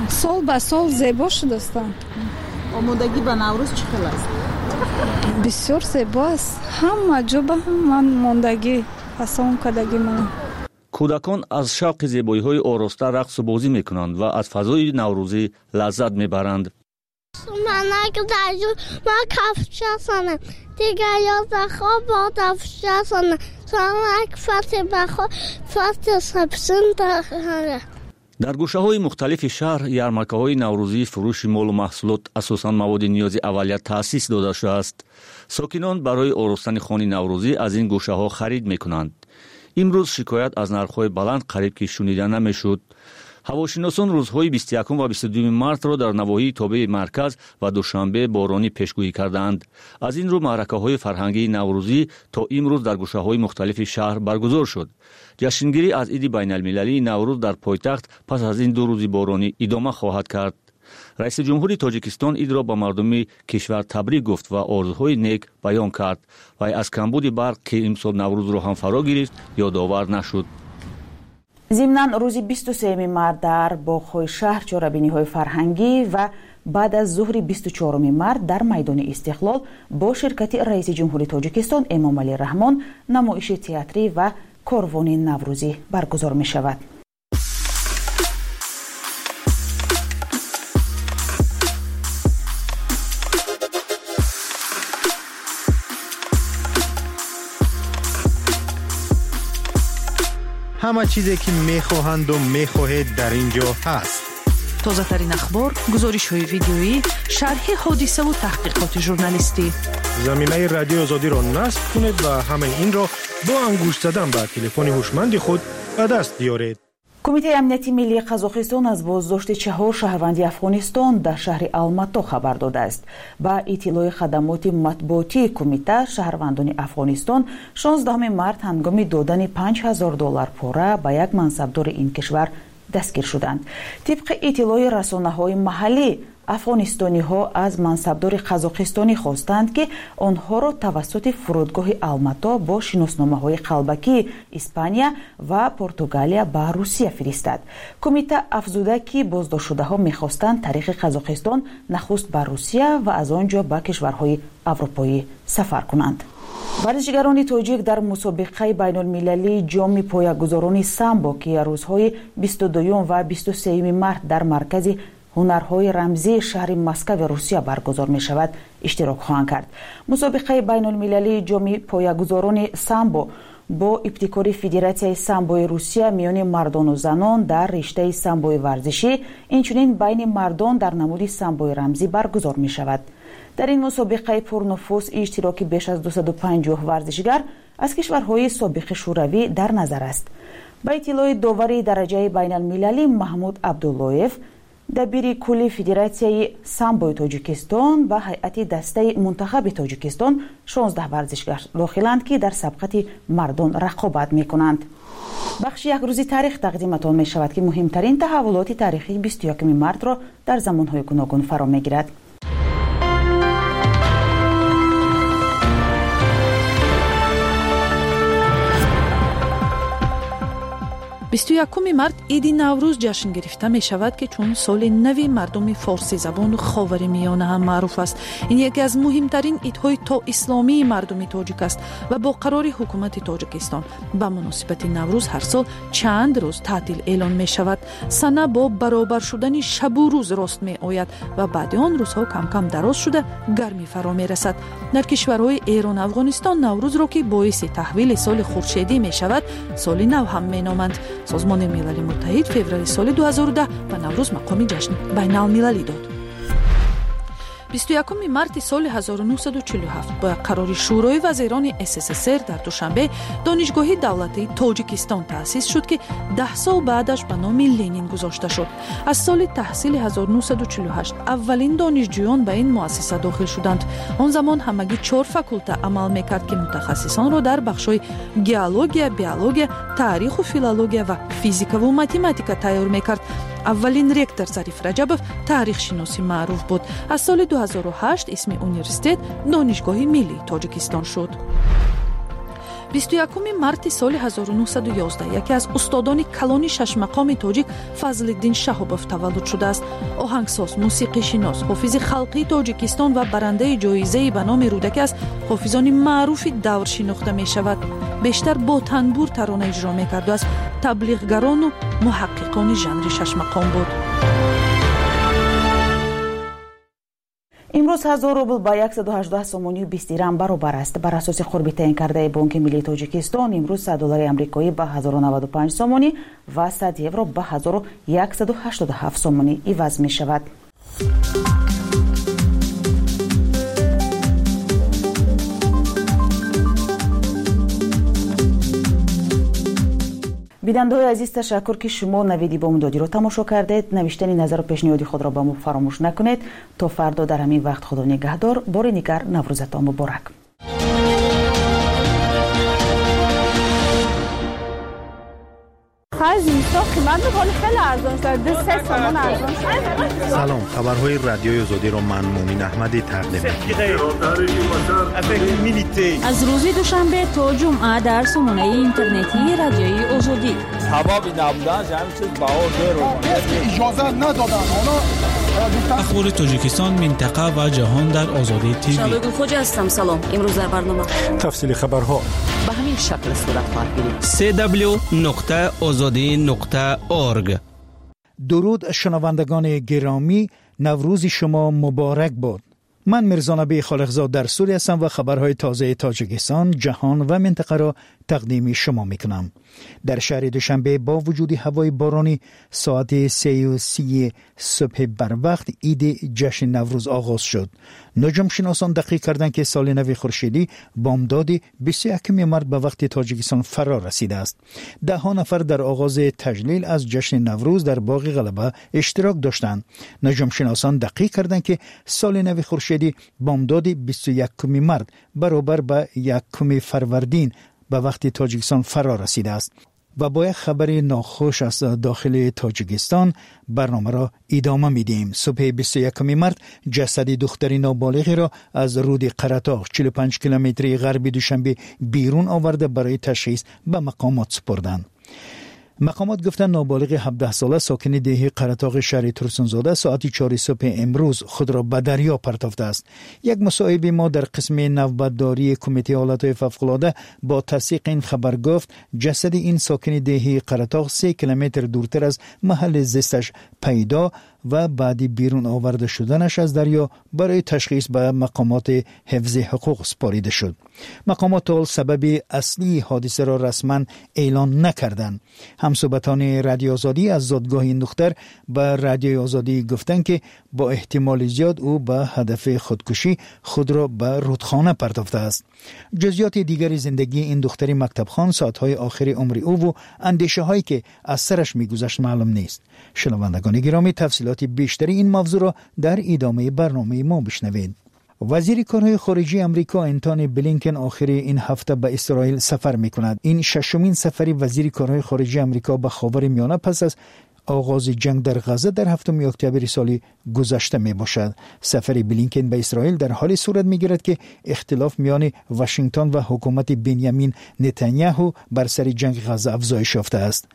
сол ба сол зебо шудастанд. омодагӣ ба наврӯз чӣ хел аст? бисёр зебо аст. ҳама ҷо ба ҳам ман мондагӣ пасон кардагӣ ман. кӯдакон аз шавқи зебоиҳои ороста рақсу бозӣ мекунанд ва аз фазои наврӯзӣ лаззат мебаранд. Sumanak daju ma kafshasana digar yozakha ba dafshasana sumanak fati bakho fati sabsin dahara. дар гӯшаҳои мухталифи шаҳр ярмаркаҳои наврӯзии фурӯши молу маҳсулот асосан маводи ниёзи аввалия таъсис дода шудааст. сокинон барои оростани хони наврӯзӣ аз ин гӯшаҳо харид мекунанд. имрӯз шикоят аз нархҳои баланд қариб ки шунида намешуд. ҳавошиносон рӯзҳои бисту якум ва бисту дуюми мартро дар навоҳии тобеи марказ ва душанбе боронӣ пешгӯӣ карданд. аз ин рӯ маъракаҳои фарҳангии наврӯзӣ то имрӯз дар гӯшаҳои мухталифи шаҳр баргузор шуд. ҷашнгирӣ аз иди байналмилалии наврӯз дар пойтахт пас аз ин ду рӯзи боронӣ идома хоҳад кард. раиси ҷумҳури тоҷикистон идро ба мардуми кишвар табрик гуфт ва орзуҳои нек баён кард. вай аз камбуди барқ ки имсол наврӯзро ҳам фаро гирифт ёдовар нашуд. зимнан рӯзи бисту сеюми март дар боғҳои шаҳр чорабиниҳои фарҳангӣ ва баъд аз зуҳри бисту чоруми март дар майдони истиқлол бо ширкати раиси ҷумҳури тоҷикистон эмомалӣ раҳмон намоиши театрӣ ва корвони наврӯзӣ баргузор мешавад. همه چیزی که میخواهند و میخواهید در اینجا هست. تازه ترین اخبار، گزارش های ویدیویی، شرح حادثه و تحقیقات ژورنالیستی. زمینه رادیو آزادی را نصب کنید و همه این را با انگشت زدن به تلفن هوشمند خود به دست بیارید. کمیته امنیتی ملی قزاقستان از بازداشت چهار شهروندی افغانستان در شهر الماتو خبر داده است. با اطلاع خدمات مطبوعاتی کمیته، شهروندان افغانستان شانزدهم مارت هنگام دادن پنج هزار دلار پوره به یک منصبدار این کشور دستگیر شدند. طبق اطلاع رسانه‌های محلی، افغانستانی‌ها از منصبدار قزاقستانی خواستند که آنها را توسط فرودگاه الماتا با شناسنامه‌های قلبکی اسپانیا و پرتغالیا به روسیه فرستد. کمیته افزوده که بازداشت‌شده‌ها می‌خواستند طریق قزاقستان نخست به روسیه و از آنجا به کشورهای اروپایی سفر کنند. ورزشگران تاجیک در مسابقه بین‌المللی جام پایه‌گذاران سامبو که روزهای بیست و دو و بیست و سه مارت در مرکز هنرهای رمزی شهر مسکو روسیه برگزار می شود اشتراک خواهند کرد. مسابقه بین‌المللی جام پایه‌گذاران سامبو با ابتکار فدراسیای سامبوی روسیه میان مردان و زنان در رشته سامبوی ورزشی، اینچنین بین مردان در نمود سامبوی رمزی برگزار می شود. در این مسابقه پرنفوذ اشتراک بیش از دویست و پنجاه ورزشگر از کشورهای سابق شوروی در نظر است. با اطلاع داور درجه بین‌المللی محمود عبداللهیف، دبیر کلی فدراسیای سامبوی تاجیکستان و هیئت دسته منتخب تاجیکستان شانزده ورزشگر داخلند که در سبقت مردان رقابت می‌کنند. بخش یک روزی تاریخ تقدیمتان می شود که مهمترین تحولات تاریخی بیست و یکم مارت را در زمانهای گوناگون فرا می‌گیرد. بیست و یکم مارت عید نوروز جشن گرفته می شود که چون سال نو مردم فارسی زبان و خاورمیانه هم معروف است. این یکی از مهمترین عیدهای تا اسلامی مردم تاجیک است و با قرار حکومت تاجیکستان به مناسبت نوروز هر سال چند روز تعطیل اعلان می شود. سنه با برابر شدن شب و روز راست می آید و بعد آن روزها کم کم دراز شده گرمی فرا می رسد. در کشورهای ایران و افغانستان نوروز را که باعث تحویل سال خورشیدی می شود سال نو هم می نامند. سازمان ملل متحد فوریه سال دو هزار و ده به نوروز مقام جشن بین‌المللی داد. بیست و یکم مارت سال هزار و نهصد و چهل و هفت با قرار شورای وزیران اس اس اس ار در دوشنبه دانشگاه دولتی تاجیکستان تأسیس شد که ده سال بعدش به نام لنین گذاشته شد. از سال تحصیل هزار و نهصد و چهل و هشت اولین دانشجویان به این مؤسسه داخل شدند. آن زمان همگی چهار فاکولته عمل میکرد که متخصصان را در بخش‌های گئولوژی، بیولوژی، تاریخ و فیلولوژی و فیزیک و متماتیک تیار میکرد. اولین رکتور ظریف رجبов تاریخ شناسی معروف بود. از سال دو هزار و هشت اسم اونیورسیتت دانشگاه ملی تاجیکستان شد. بیست و یکم مارت سال هزار و نهصد و یازده یکی از استادان کلان شش مقام تاجیک فضل‌الدین شهابов تولد شده است. آهنگساز، موسیقی شناس، حافظ خلقی تاجیکستان و برنده جایزه به نام رودکی از حافظان معروف دور شناخته می شود. بیشتر با تنبور ترانه اجرا می کرد و از تبلیغگران و محققان ژانر شش مقام بود. امروز هزار روبل با صد و هجده سومونی و بیست درم برابر است. بر اساس خربی تعیین کرده بانک ملی تاجیکستان امروز صد دلار آمریکایی به هزار و نود و پنج سومونی و صد یورو به هزار و صد و هشتاد و هفت سومونی عوض می شود. بیننده عزیز تشکر که شما نویدی بامدادی رو تماشا کردید. نوشتن نظر و پیشنهادی خود را با ما فراموش نکنید. تا فردا در همین وقت خدا نگهدار. بار دیگر نوروزتان مبارک. سلام، خبرهای رادیوی آزادی را من مومن احمدی تقدیم می‌کنم. از روز دوشنبه تا جمعه در سامانه اینترنتی رادیوی آزادی. حبابی نبودن جمع چیز باور اجازه ندادن. اخبار تاجیکستان، منطقه و جهان در آزادی تیوی. شادو خوجا هستم. سلام. امروز در برنامه تفصیل خبرها به همین شکل صورت خواهد سی دبلیو نقطه آزادی نقطه اورگ. درود شنوندگان گرامی، نوروز شما مبارک باد. من میرزا نبی خالقزاد در سوری هستم و خبرهای تازه تاجیکستان، جهان و منطقه را تقدیم شما میکنم. در شهر دوشنبه با وجود هوای بارانی ساعت سه و سی صبح بر وقت عید جشن نوروز آغاز شد. نجوم شناسان دقیق کردند که سال نو خورشیدی بامداد بیست و یکم مارت به وقت تاجیکستان فرا رسیده است. ده ها نفر در آغاز تجلیل از جشن نوروز در باغ غلبه اشتراک داشتند. نجوم شناسان دقیق کردند که سال نو خورشیدی بامداد بیست و یکم مارت برابر با یکم فروردین به وقت تاجیکستان فرا رسیده است. و با یک خبر ناخوش از داخل تاجیکستان برنامه را ادامه میدیم. صبح بیست و یکم مارت جسد دختری نابالغی را از رود قرطاق چهل و پنج کیلومتری غربی دوشنبه بیرون آورده برای تشخیص به مقامات سپردند. مقامات گفتند نابالغ هفده ساله ساکن دهه قرطاق شهر ترسونزاده ساعت چهار صبح امروز خود را به دریا پرتافته است. یک مصاحبه ما در قسم نوبتداری کمیته حالتهای فوق‌العاده با تصدیق این خبر گفت جسد این ساکن دهه قرطاق سه کیلومتر دورتر از محل زیستش پیدا و بعد بیرون آورده شدنش از دریا برای تشخیص به مقامات حفظ حقوق سپاریده شد. مقامات تا سبب اصلی حادثه را رسما اعلان نکردند. همصحبتان رادیو آزادی از زادگاه این دختر به رادیو آزادی گفتند که با احتمال زیاد او به هدف خودکشی خود را به رودخانه پرتافته است. جزئیات دیگر زندگی این دختری مکتبخوان ساعتهای آخر عمر او و اندیشه هایی که از سرش میگذشت معلوم نیست. شنوندگان گرامی، تفصیلات بیشتری این موضوع را در ادامه برنامه ما بشنوید. وزیر کارهای خارجه امریکا انتونی بلینکن آخر این هفته به اسرائیل سفر می‌کند. این ششمین سفری وزیر کارهای خارجه امریکا به خاورمیانه پس از آغاز جنگ در غزه در هفتم اکتبر سال گذشته می باشد. سفر بلینکن به اسرائیل در حالی صورت می گیرد که اختلاف میان واشنگتن و حکومت بنیامین نتانیاهو بر سر جنگ غزه افزایش یافته است.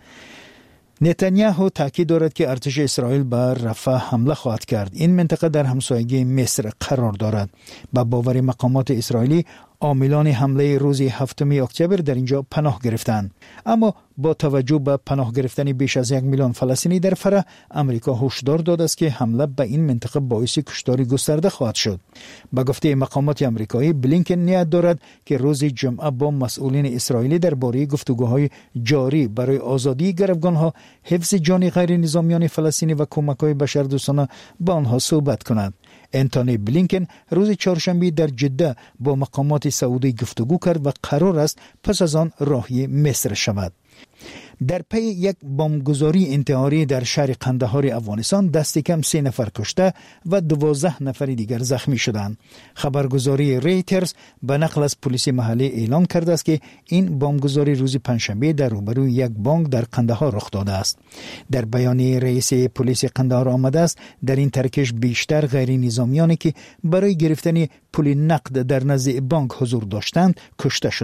نتانیاهو تاکید دارد که ارتش اسرائیل بر رفح حمله خواهد کرد. این منطقه در همسایگی مصر قرار دارد. با باور مقامات اسرائیلی عاملان حمله روز هفتم اکتبر در اینجا پناه گرفتند. اما با توجه به پناه گرفتن بیش از یک میلیون فلسطینی در فرح، امریکا هشدار داده است که حمله به این منطقه باعث کشتار گسترده خواهد شد. به گفته مقامات آمریکایی، بلینکن نیت دارد که روز جمعه با مسئولین اسرائیلی درباره گفتگوهای جاری برای آزادی گروگانها، حفظ جان غیر نظامیان فلسطینی و کمک‌های بشردوستانه با آنها صحبت کند. انتونی بلینکن روز چهارشنبه در جده با مقامات سعودی گفتگو کرد و قرار است پس از آن راهی مصر شود. در پی یک بمبگذاری انتحاری در شهر قندهار افغانستان دست کم سه نفر کشته و دوازده نفر دیگر زخمی شدند. خبرگزاری ریترز به نقل از پلیس محلی اعلام کرده است که این بمبگذاری روز پنجشنبه در روبروی یک بانک در قندهار رخ داده است. در بیانیه رئیس پلیس قندهار آمده است در این ترکش بیشتر غیر نظامیانی که برای گرفتن پول نقد در نزد بانک حضور داشتند کشته شدند.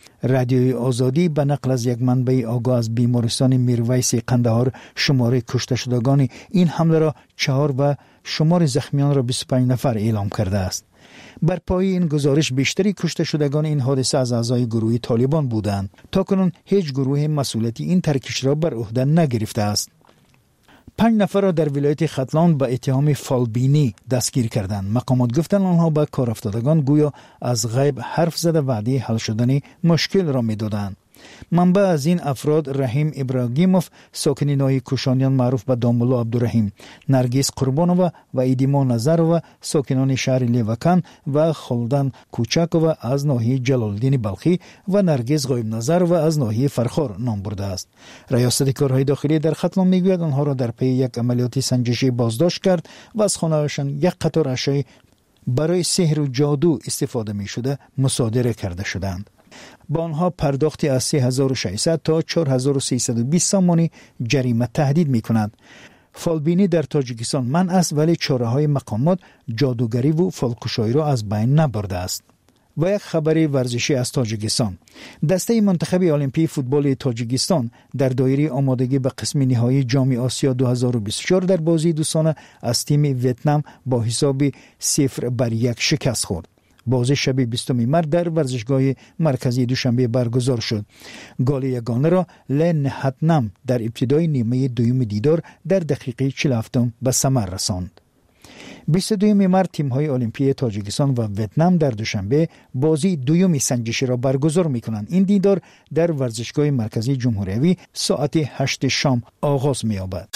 رادیوی آزادی به نقل از یک منبع آگاه از بیمارستان میرویس قندهار شماره کشته شدگان این حمله را چهار و شمار زخمیان را بیست و پنج نفر اعلام کرده است. بر پای این گزارش بیشتری کشته شدگان این حادثه از اعضای گروه طالبان بودند. تاکنون هیچ گروه مسئولیت این ترکش را بر عهده نگرفته است. پنج نفر را در ولایت ختلان به اتهام فالبینی دستگیر کردند. مقامات گفتند آنها به کار افتادگان گویا از غیب حرف زده وعده حل شدن مشکل را می‌دادند. منبع از این افراد رحیم ابراهیموف ساکن ناحیه کوشانیان معروف به دامولا عبدالرحیم، نرگس قربانووا و ایدیما نظرова ساکنان شهر لیوکان و خلدان کوچکووا از ناحیه جلالالدین بلخی و نرگس غایب نظرova از ناحیه فرخار نام برده است. ریاست کارهای داخلی در ختلان میگوید آنها را در پی یک عملیات سنجشی بازداشت کرد و از خانه‌هایشان یک قطار اشیاء برای سحر و جادو استفاده می شده مصادره کرده شدند. با آنها پرداختی از سه هزار و ششصد تا چهار هزار و سیصد و بیست سامانی جریمه تهدید می کند. فالبینی در تاجیکستان منع است ولی چاره‌های مقامات جادوگری و فالکشایی را از بین نبرده است. و یک خبری ورزشی از تاجیکستان. دسته منتخب المپی فوتبال تاجیکستان در دایره آمادگی به قسم نهایی جام آسیا دو هزار و بیست و چهار در بازی دوستانه از تیم ویتنام با حساب صفر بر یک شکست خورد. بازی شب بیستم مارس در ورزشگاه مرکزی دوشنبه برگزار شد. گل یگانه را لنهتنم در ابتدای نیمه دوم دیدار در دقیقه چهل و هفت به ثمر رساند. بیست و دوم مارس تیم‌های المپی تاجیکستان و ویتنام در دوشنبه بازی دوم سنجشی را برگزار می‌کنند. این دیدار در ورزشگاه مرکزی جمهوری ساعت هشت شام آغاز می‌یابد.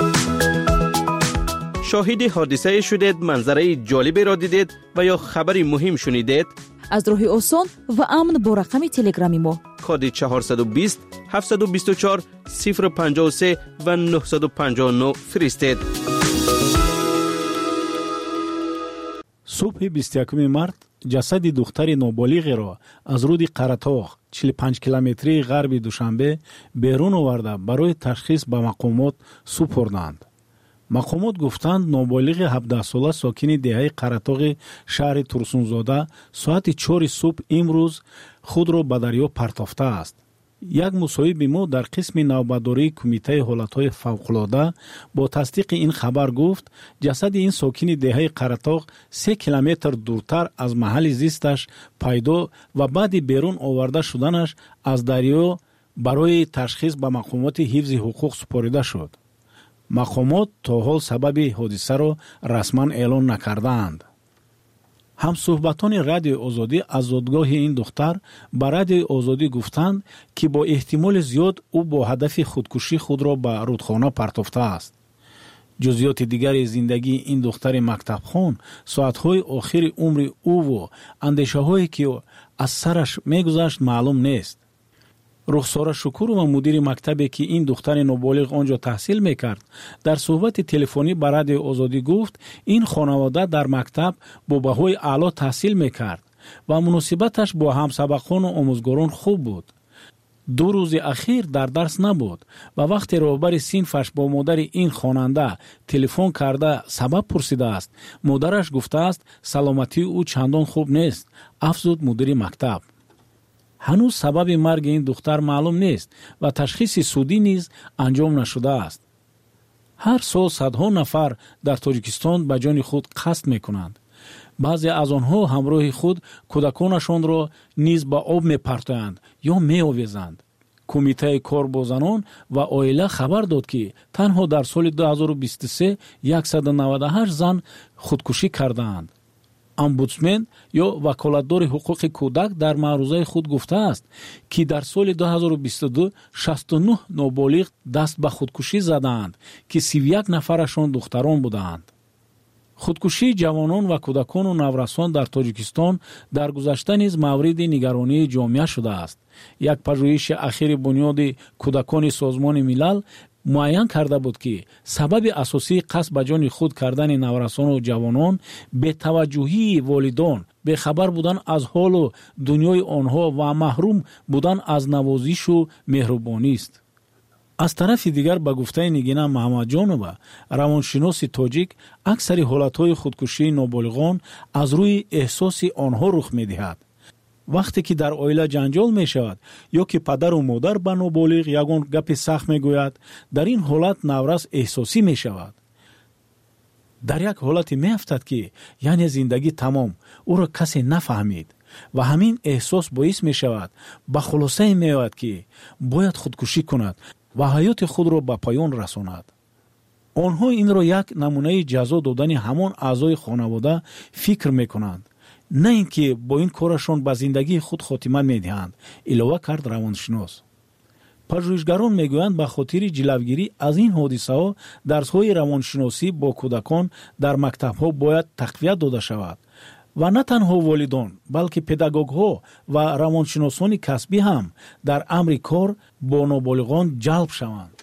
شاهد حادثه شدید، منظره جالبی را دیدید و یا خبری مهم شنیدید؟ از راه آسان و امن با رقم تلگرامی ما کد چهارصد و بیست هفتصد و بیست و چهار صفر پنجاه و سه و نهصد و پنجاه و نه فرستید. صبح بیست و یکم مارس جسد دختر نابالغ را از رود قرطاق چهل و پنج کیلومتری غرب دوشنبه بیرون آورده برای تشخیص به مقامات سپردند. مقامات گفتند نابالغ هفده ساله ساکن دهه قرطاق شهر ترسونزاده ساعت چهار صبح امروز خود را به دریا پرتافته است. یک مصاحب ما در قسم نوبتداری کمیته حالتهای فوق‌العاده با تصدیق این خبر گفت جسد این ساکن دهه قرطاق سه کیلومتر دورتر از محل زیستش پیدا و بعد بیرون آورده شدنش از دریا برای تشخیص به مقامات حفظ حقوق سپرده شد. مقامات تا حال سبب حادثه را رسما اعلان نکردند. همصحبتان رادیو آزادی از زادگاه این دختر به رادیو آزادی گفتند که با احتمال زیاد او با هدف خودکشی خود را به رودخانه پرتافته است. جزئیات دیگر زندگی این دختر مکتب خوان، ساعتهای آخر عمر او و اندیشه هایی که از سرش میگذشت معلوم نیست. رخساره شکور و مدیر مکتبی که این دختر نابالغ آنجا تحصیل میکرد در صحبت تلفنی با رادیو آزادی گفت این خانواده در مکتب با بهای اعلی تحصیل میکرد و مناسبتش با همسبقان و آموزگاران خوب بود. دو روز اخیر در درس نبود و وقتی رهبر صنفش با مادر این خواننده تلفن کرده سبب پرسیده است، مادرش گفته است سلامتی او چندان خوب نیست، افزود مدیر مکتب. هنوز سبب مرگ این دختر معلوم نیست و تشخیص سودی نیز انجام نشده است. هر سال صدها نفر در تاجیکستان به جان خود قصد میکنند. بعضی از آنها همراه خود کودکانشان را نیز به آب میپرتند یا میآویزند. کمیته کار با زنان و عائله خبر داد که تنها در سال دو هزار و بیست و سه صد و نود و هشت زن خودکشی کردند. امبودسمن یا وکالتدار حقوق کودک در معروضه خود گفته است که در سال دو هزار و بیست و دو شصت و نه نابالغ دست به خودکشی زدند که سی و یک نفرشان دختران بودند. خودکشی جوانان و کودکان و نورسان در تاجیکستان در گذشته نیز مورد نگرانی جامعه شده است. یک پژوهش اخیر بنیاد کودکان سازمان ملل معین کرده بود که سبب اساسی قصد به جان خود کردن نورسان و جوانان به توجهی والدان، به خبر بودن از حال و دنیای آنها و محروم بودن از نوازش و مهربانی است. از طرف دیگر به گفته نگینه محمد جانووا روانشناس تاجیک اکثر حالتهای خودکشی نابالغان از روی احساس آنها رخ می‌دهد. وقتی که در اویله جنجال می شود یا که پدر و مادر به نابالغ یگان گپ سخت می گوید، در این حالت نورس احساسی می شود. در یک حالتی می افتد که یعنی زندگی تمام او را کسی نفهمید و همین احساس باعث می شود به خلاصه می آید که باید خودکشی کند و حیات خود را به پایان رساند. آنها این را یک نمونه جزا دادن همان اعضای خانواده فکر می کنند، نه اینکه با این کارشان به زندگی خود خاتمه می دهند، علاوه کرد روانشناس. پژوهشگران میگویند به خاطر جلوگیری از این حادثه ها درس های روانشناسی با کودکان در مکتب ها باید تقویت داده شود و نه تنها والدان بلکه پداگوگ ها و روانشناسان کسبی هم در امر کار با نابالغان جلب شوند.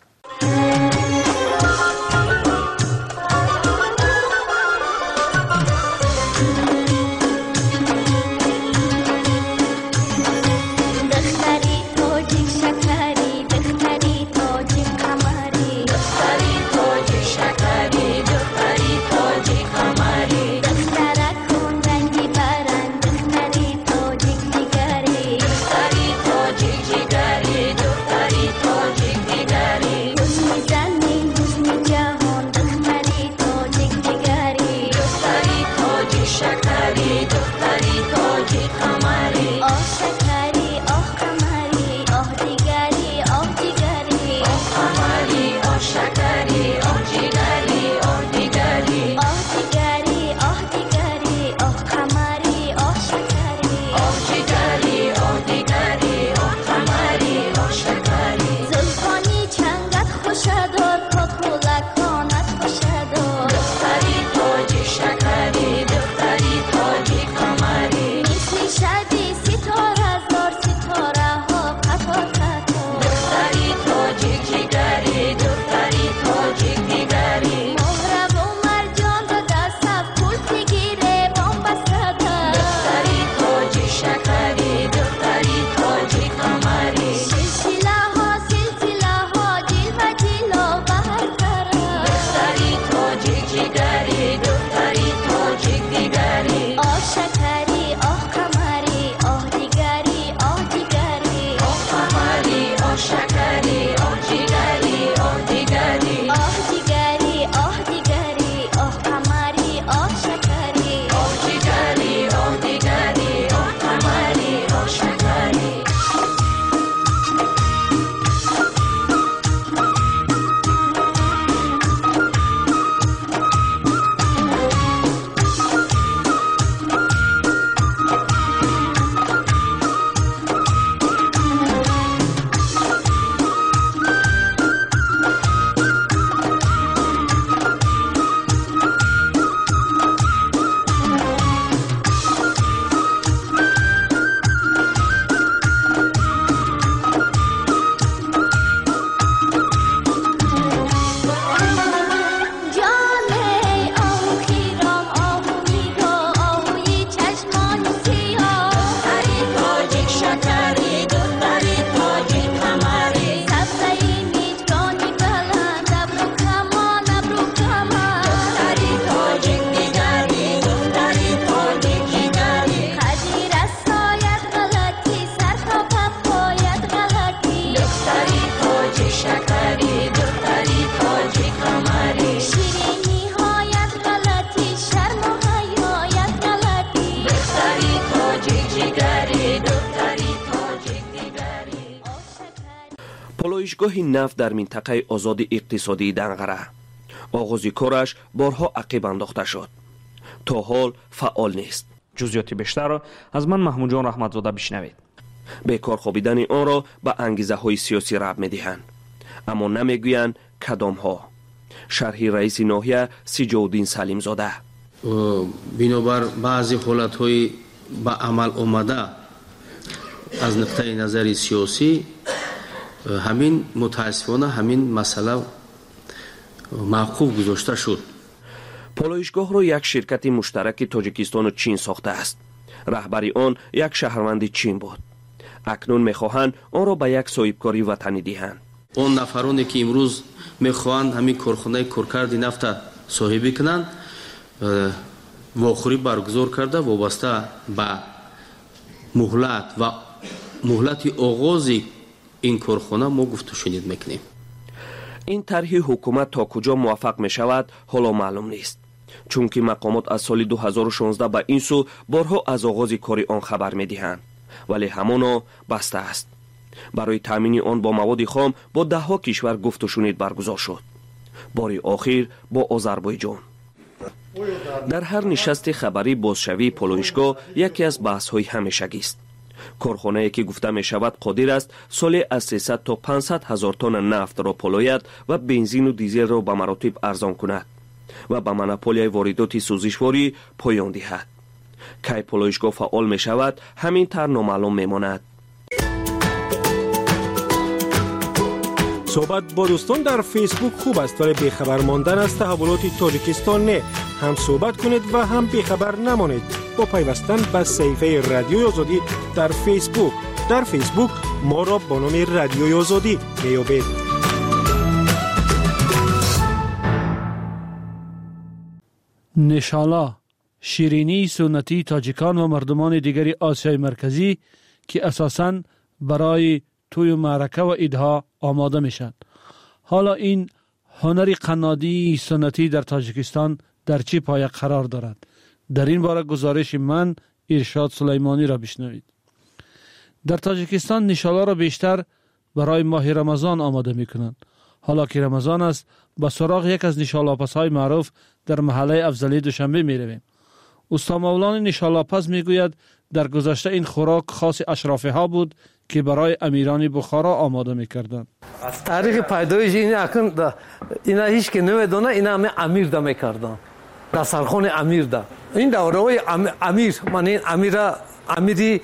پالایشگاه نفت در منطقه آزاد اقتصادی دنقره آغاز کارش بارها عقب انداخته شد. تا حال فعال نیست. جزئیات بیشتر را از من محمود جان رحمتزاده بشنوید. بیکار خوابیدن آن را به انگیزه های سیاسی ربط می‌دهند، اما نمیگویند کدام ها. شرح رئیس ناحیه سیجاودین سلیم زاده: بنابر بعضی حالت های به عمل آمده از نقطه نظر سیاسی همین متاسفانه همین مسئله موقوف گذاشته شد. پالایشگاه را یک شرکت مشترک تاجیکستان و چین ساخته است. رهبری آن یک شهروند چین بود. اکنون میخواهند آن را به یک صاحبکاری وطنی دهند. اون نفرانی که امروز میخواهند همین کارخانه کارکرد نفت صاحبی کنند واخوری برگزار کرده وابسته به مهلت و مهلت آغاز این کارخانه ما گفت و شنید میکنیم. این طرح حکومت تا کجا موفق می شود حالا معلوم نیست، چون که مقامات از سال دو هزار و شانزده به این سو بارها از آغاز کار آن خبر می دهند، ولی همانا بسته است. برای تامین آن با مواد خام با ده ها کشور گفت و شنید برگزار شد، باری آخر با آذربایجان. در هر نشست خبری بازشوی پالایشگاه یکی از بحث های همیشگی است. کارخانه‌ای که گفته می شود قادر است سالی از سیصد تا پانصد هزار تن نفت را پالاید و بنزین و دیزل را به مراتب ارزان کند و به مونوپولی واردات سوزشواری پایان دهد. کی پالایشگاه فعال می شود همین طور نامعلوم می ماند. صحبت با دوستان در فیسبوک خوب است، ولی بیخبر ماندن از تحولات تاجیکستان نه. هم صحبت کنید و هم بیخبر نمانید با پیوستن به صفحه رادیوی آزادی در فیسبوک. در فیسبوک ما را با نام رادیوی آزادی میابید. نشالا، شیرینی سنتی تاجیکان و مردمان دیگری آسیای مرکزی که اساساً برای توی معرکه و عیدها آماده میشن. حالا این هنری قنادی سنتی در تاجیکستان در چی پایه قرار دارد؟ در این باره گزارش من ارشاد سلیمانی را بشنوید. در تاجیکستان نشالا را بیشتر برای ماه رمضان آماده میکنند. حالا که رمضان است به سراغ یک از نشالاپس‌های معروف در محله افضلی دوشنبه میرویم. استا مولان نشالاپس میگوید در گذشته این خوراک خاص اشرافی ها بود که برای امیران بخارا آماده میکردند. تاریخ پیدایش این اکن اینا هیچ که نمیدونه، اینا همه امیر دا میکردن، دسترخوان امیر دا. این دوره های امیر، من این امیر امیری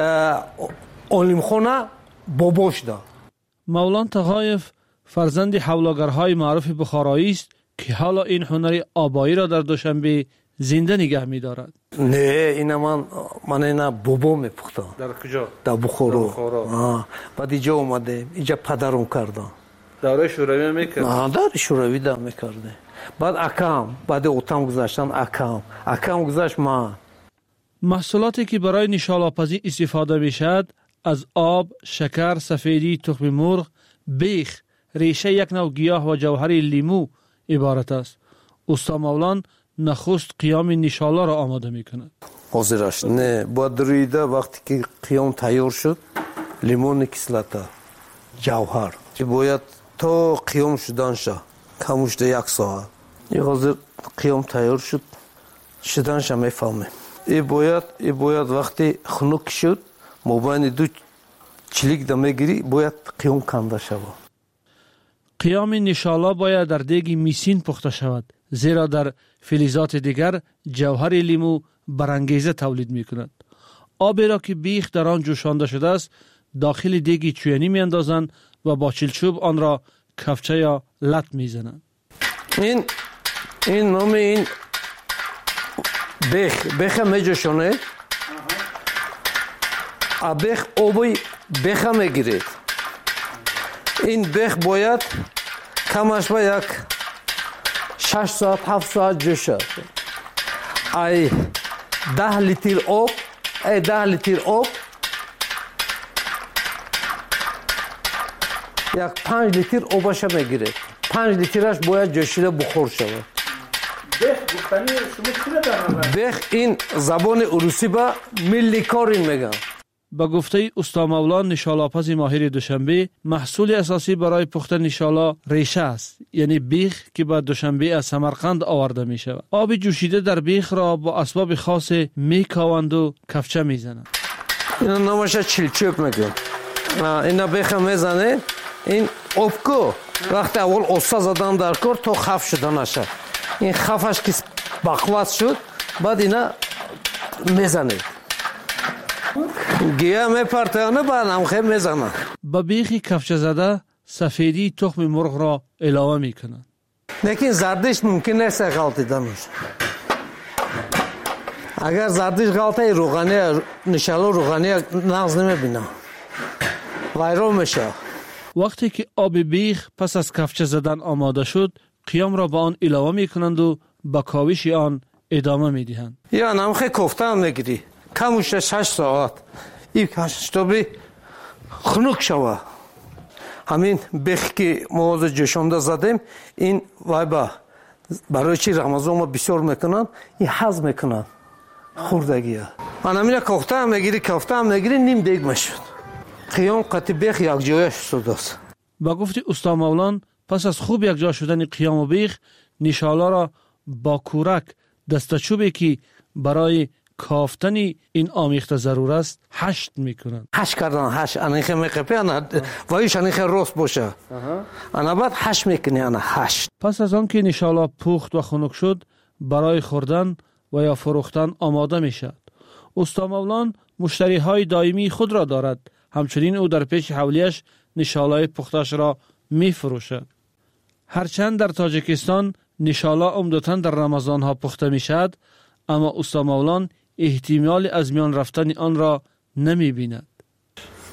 علم خونه باباش دا. مولان تغایف فرزند حولاگرهای معروف بخارایی است که حالا این هنر آبایی را در دوشنبه زنده نگه می دارد. نه، اینا من من اینا بابا میپختم. در کجا؟ در بخارا. آه. بعد اینجا اومده، اینجا پدرم کردم. دوره شوروی میکرد؟ آه، دوره شوروی دا میکرده. بعد اکام، بعد اوتام گذاشتن اکام. اکام گذاشت ما. محصولاتی که برای نشالاپزی استفاده میشد از آب، شکر، سفیدی، تخم مرغ، بیخ، ریشه یک نوع گیاه و جوهر لیمو عبارت است. استا مولان نخست قیام نشالا را آماده می کند. حاضرش نه، با دریده وقتی که قیام تیار شد لیمون کسلتا جوهر که باید تا قیام شدن شد کموش ده یک ساعت. این حاضر قیام تیار شد شدن شد میفهمه. این باید این باید وقتی خنک شد مبین دو چلیک دم میگیری باید قیام کنده شود. قیام نشالا باید در دیگ میسین پخته شود، زیرا در فلزات دیگر جوهر لیمو برانگیزه تولید می کند. آبی را که بیخ در آن جوشانده شده است داخل دیگی چوینی می اندازند و با چلچوب آن را کفچه یا لط می زنند. این این نام این بیخ بیخ می جوشانه. بیخ آبی بیخ می گیرید. این بیخ باید کمش با یک شش ساعت هفت ساعت جوشد. ای ده لیتر آب ای ده لیتر آب یک پنج لیتر آبش میگیره. پنج لیترش باید جوشیده بخور شود. بیخ گفتنی شما چی را در نظر؟ بیخ این زبان روسی با ملی کارین میگن. با گفته استا مولان نشالاپز ماهر دوشنبه محصول اساسی برای پخته نشالا ریشه است، یعنی بیخ که با دوشنبه از سمرقند آورده می شود. آب جوشیده در بیخ را با اسباب خاص می کاوند و کفچه می زنند. اینا نامش چلچوب میگن. اینا بیخ میزنه این آبکو وقتی اول اوستا زدن در کار تا خف شده نشه. این خفش که بقوت شد بعد اینا میزنه. گیاه میپرتانه با نمخه میزنه. با بیخی کفچه زده سفیدی تخم مرغ را علاوه میکنند. لیکن زردش ممکن نیست غلطی دانش. اگر زردش غلطه روغنی نشالو روغنی نقض نمیبینه ویران میشه. وقتی که آب بیخ پس از کفچه زدن آماده شد قیام را با آن علاوه میکنند و با کاوش آن ادامه میدهند. یا نمخه کوفته هم میگیری کموش شش ساعت این کشتابی خنک شوه. همین بخ که ما از جشنده زدیم این وای با برای چی رمضان ما بسیار میکنن این حز میکنن خوردگیه. من همین کوفته هم میگیری کوفته هم میگیری نیم دیگ میشد. قیام قطع بیخ یک جایش شده است. با گفت استاد مولان پس از خوب یک جا شدن قیام و بیخ نشاله را با کورک دستچوبی که برای کافتن این آمیخته ضرور است هشت میکنند. هشت کردن هشت انیخه میقپه انا وایش انیخه راست باشه. انا بعد هشت میکنی انا هشت. پس از آن که نشاله پخت و خنک شد برای خوردن و یا فروختن آماده میشد. استاد مولان مشتری های دائمی خود را دارد. همچنین او در پیش حولیش نشاله پختش را می فروشد. هرچند در تاجیکستان نشاله عمدتاً در رمضان ها پخته می شد، اما استاد مولان احتمال از میان رفتن آن را نمی بیند.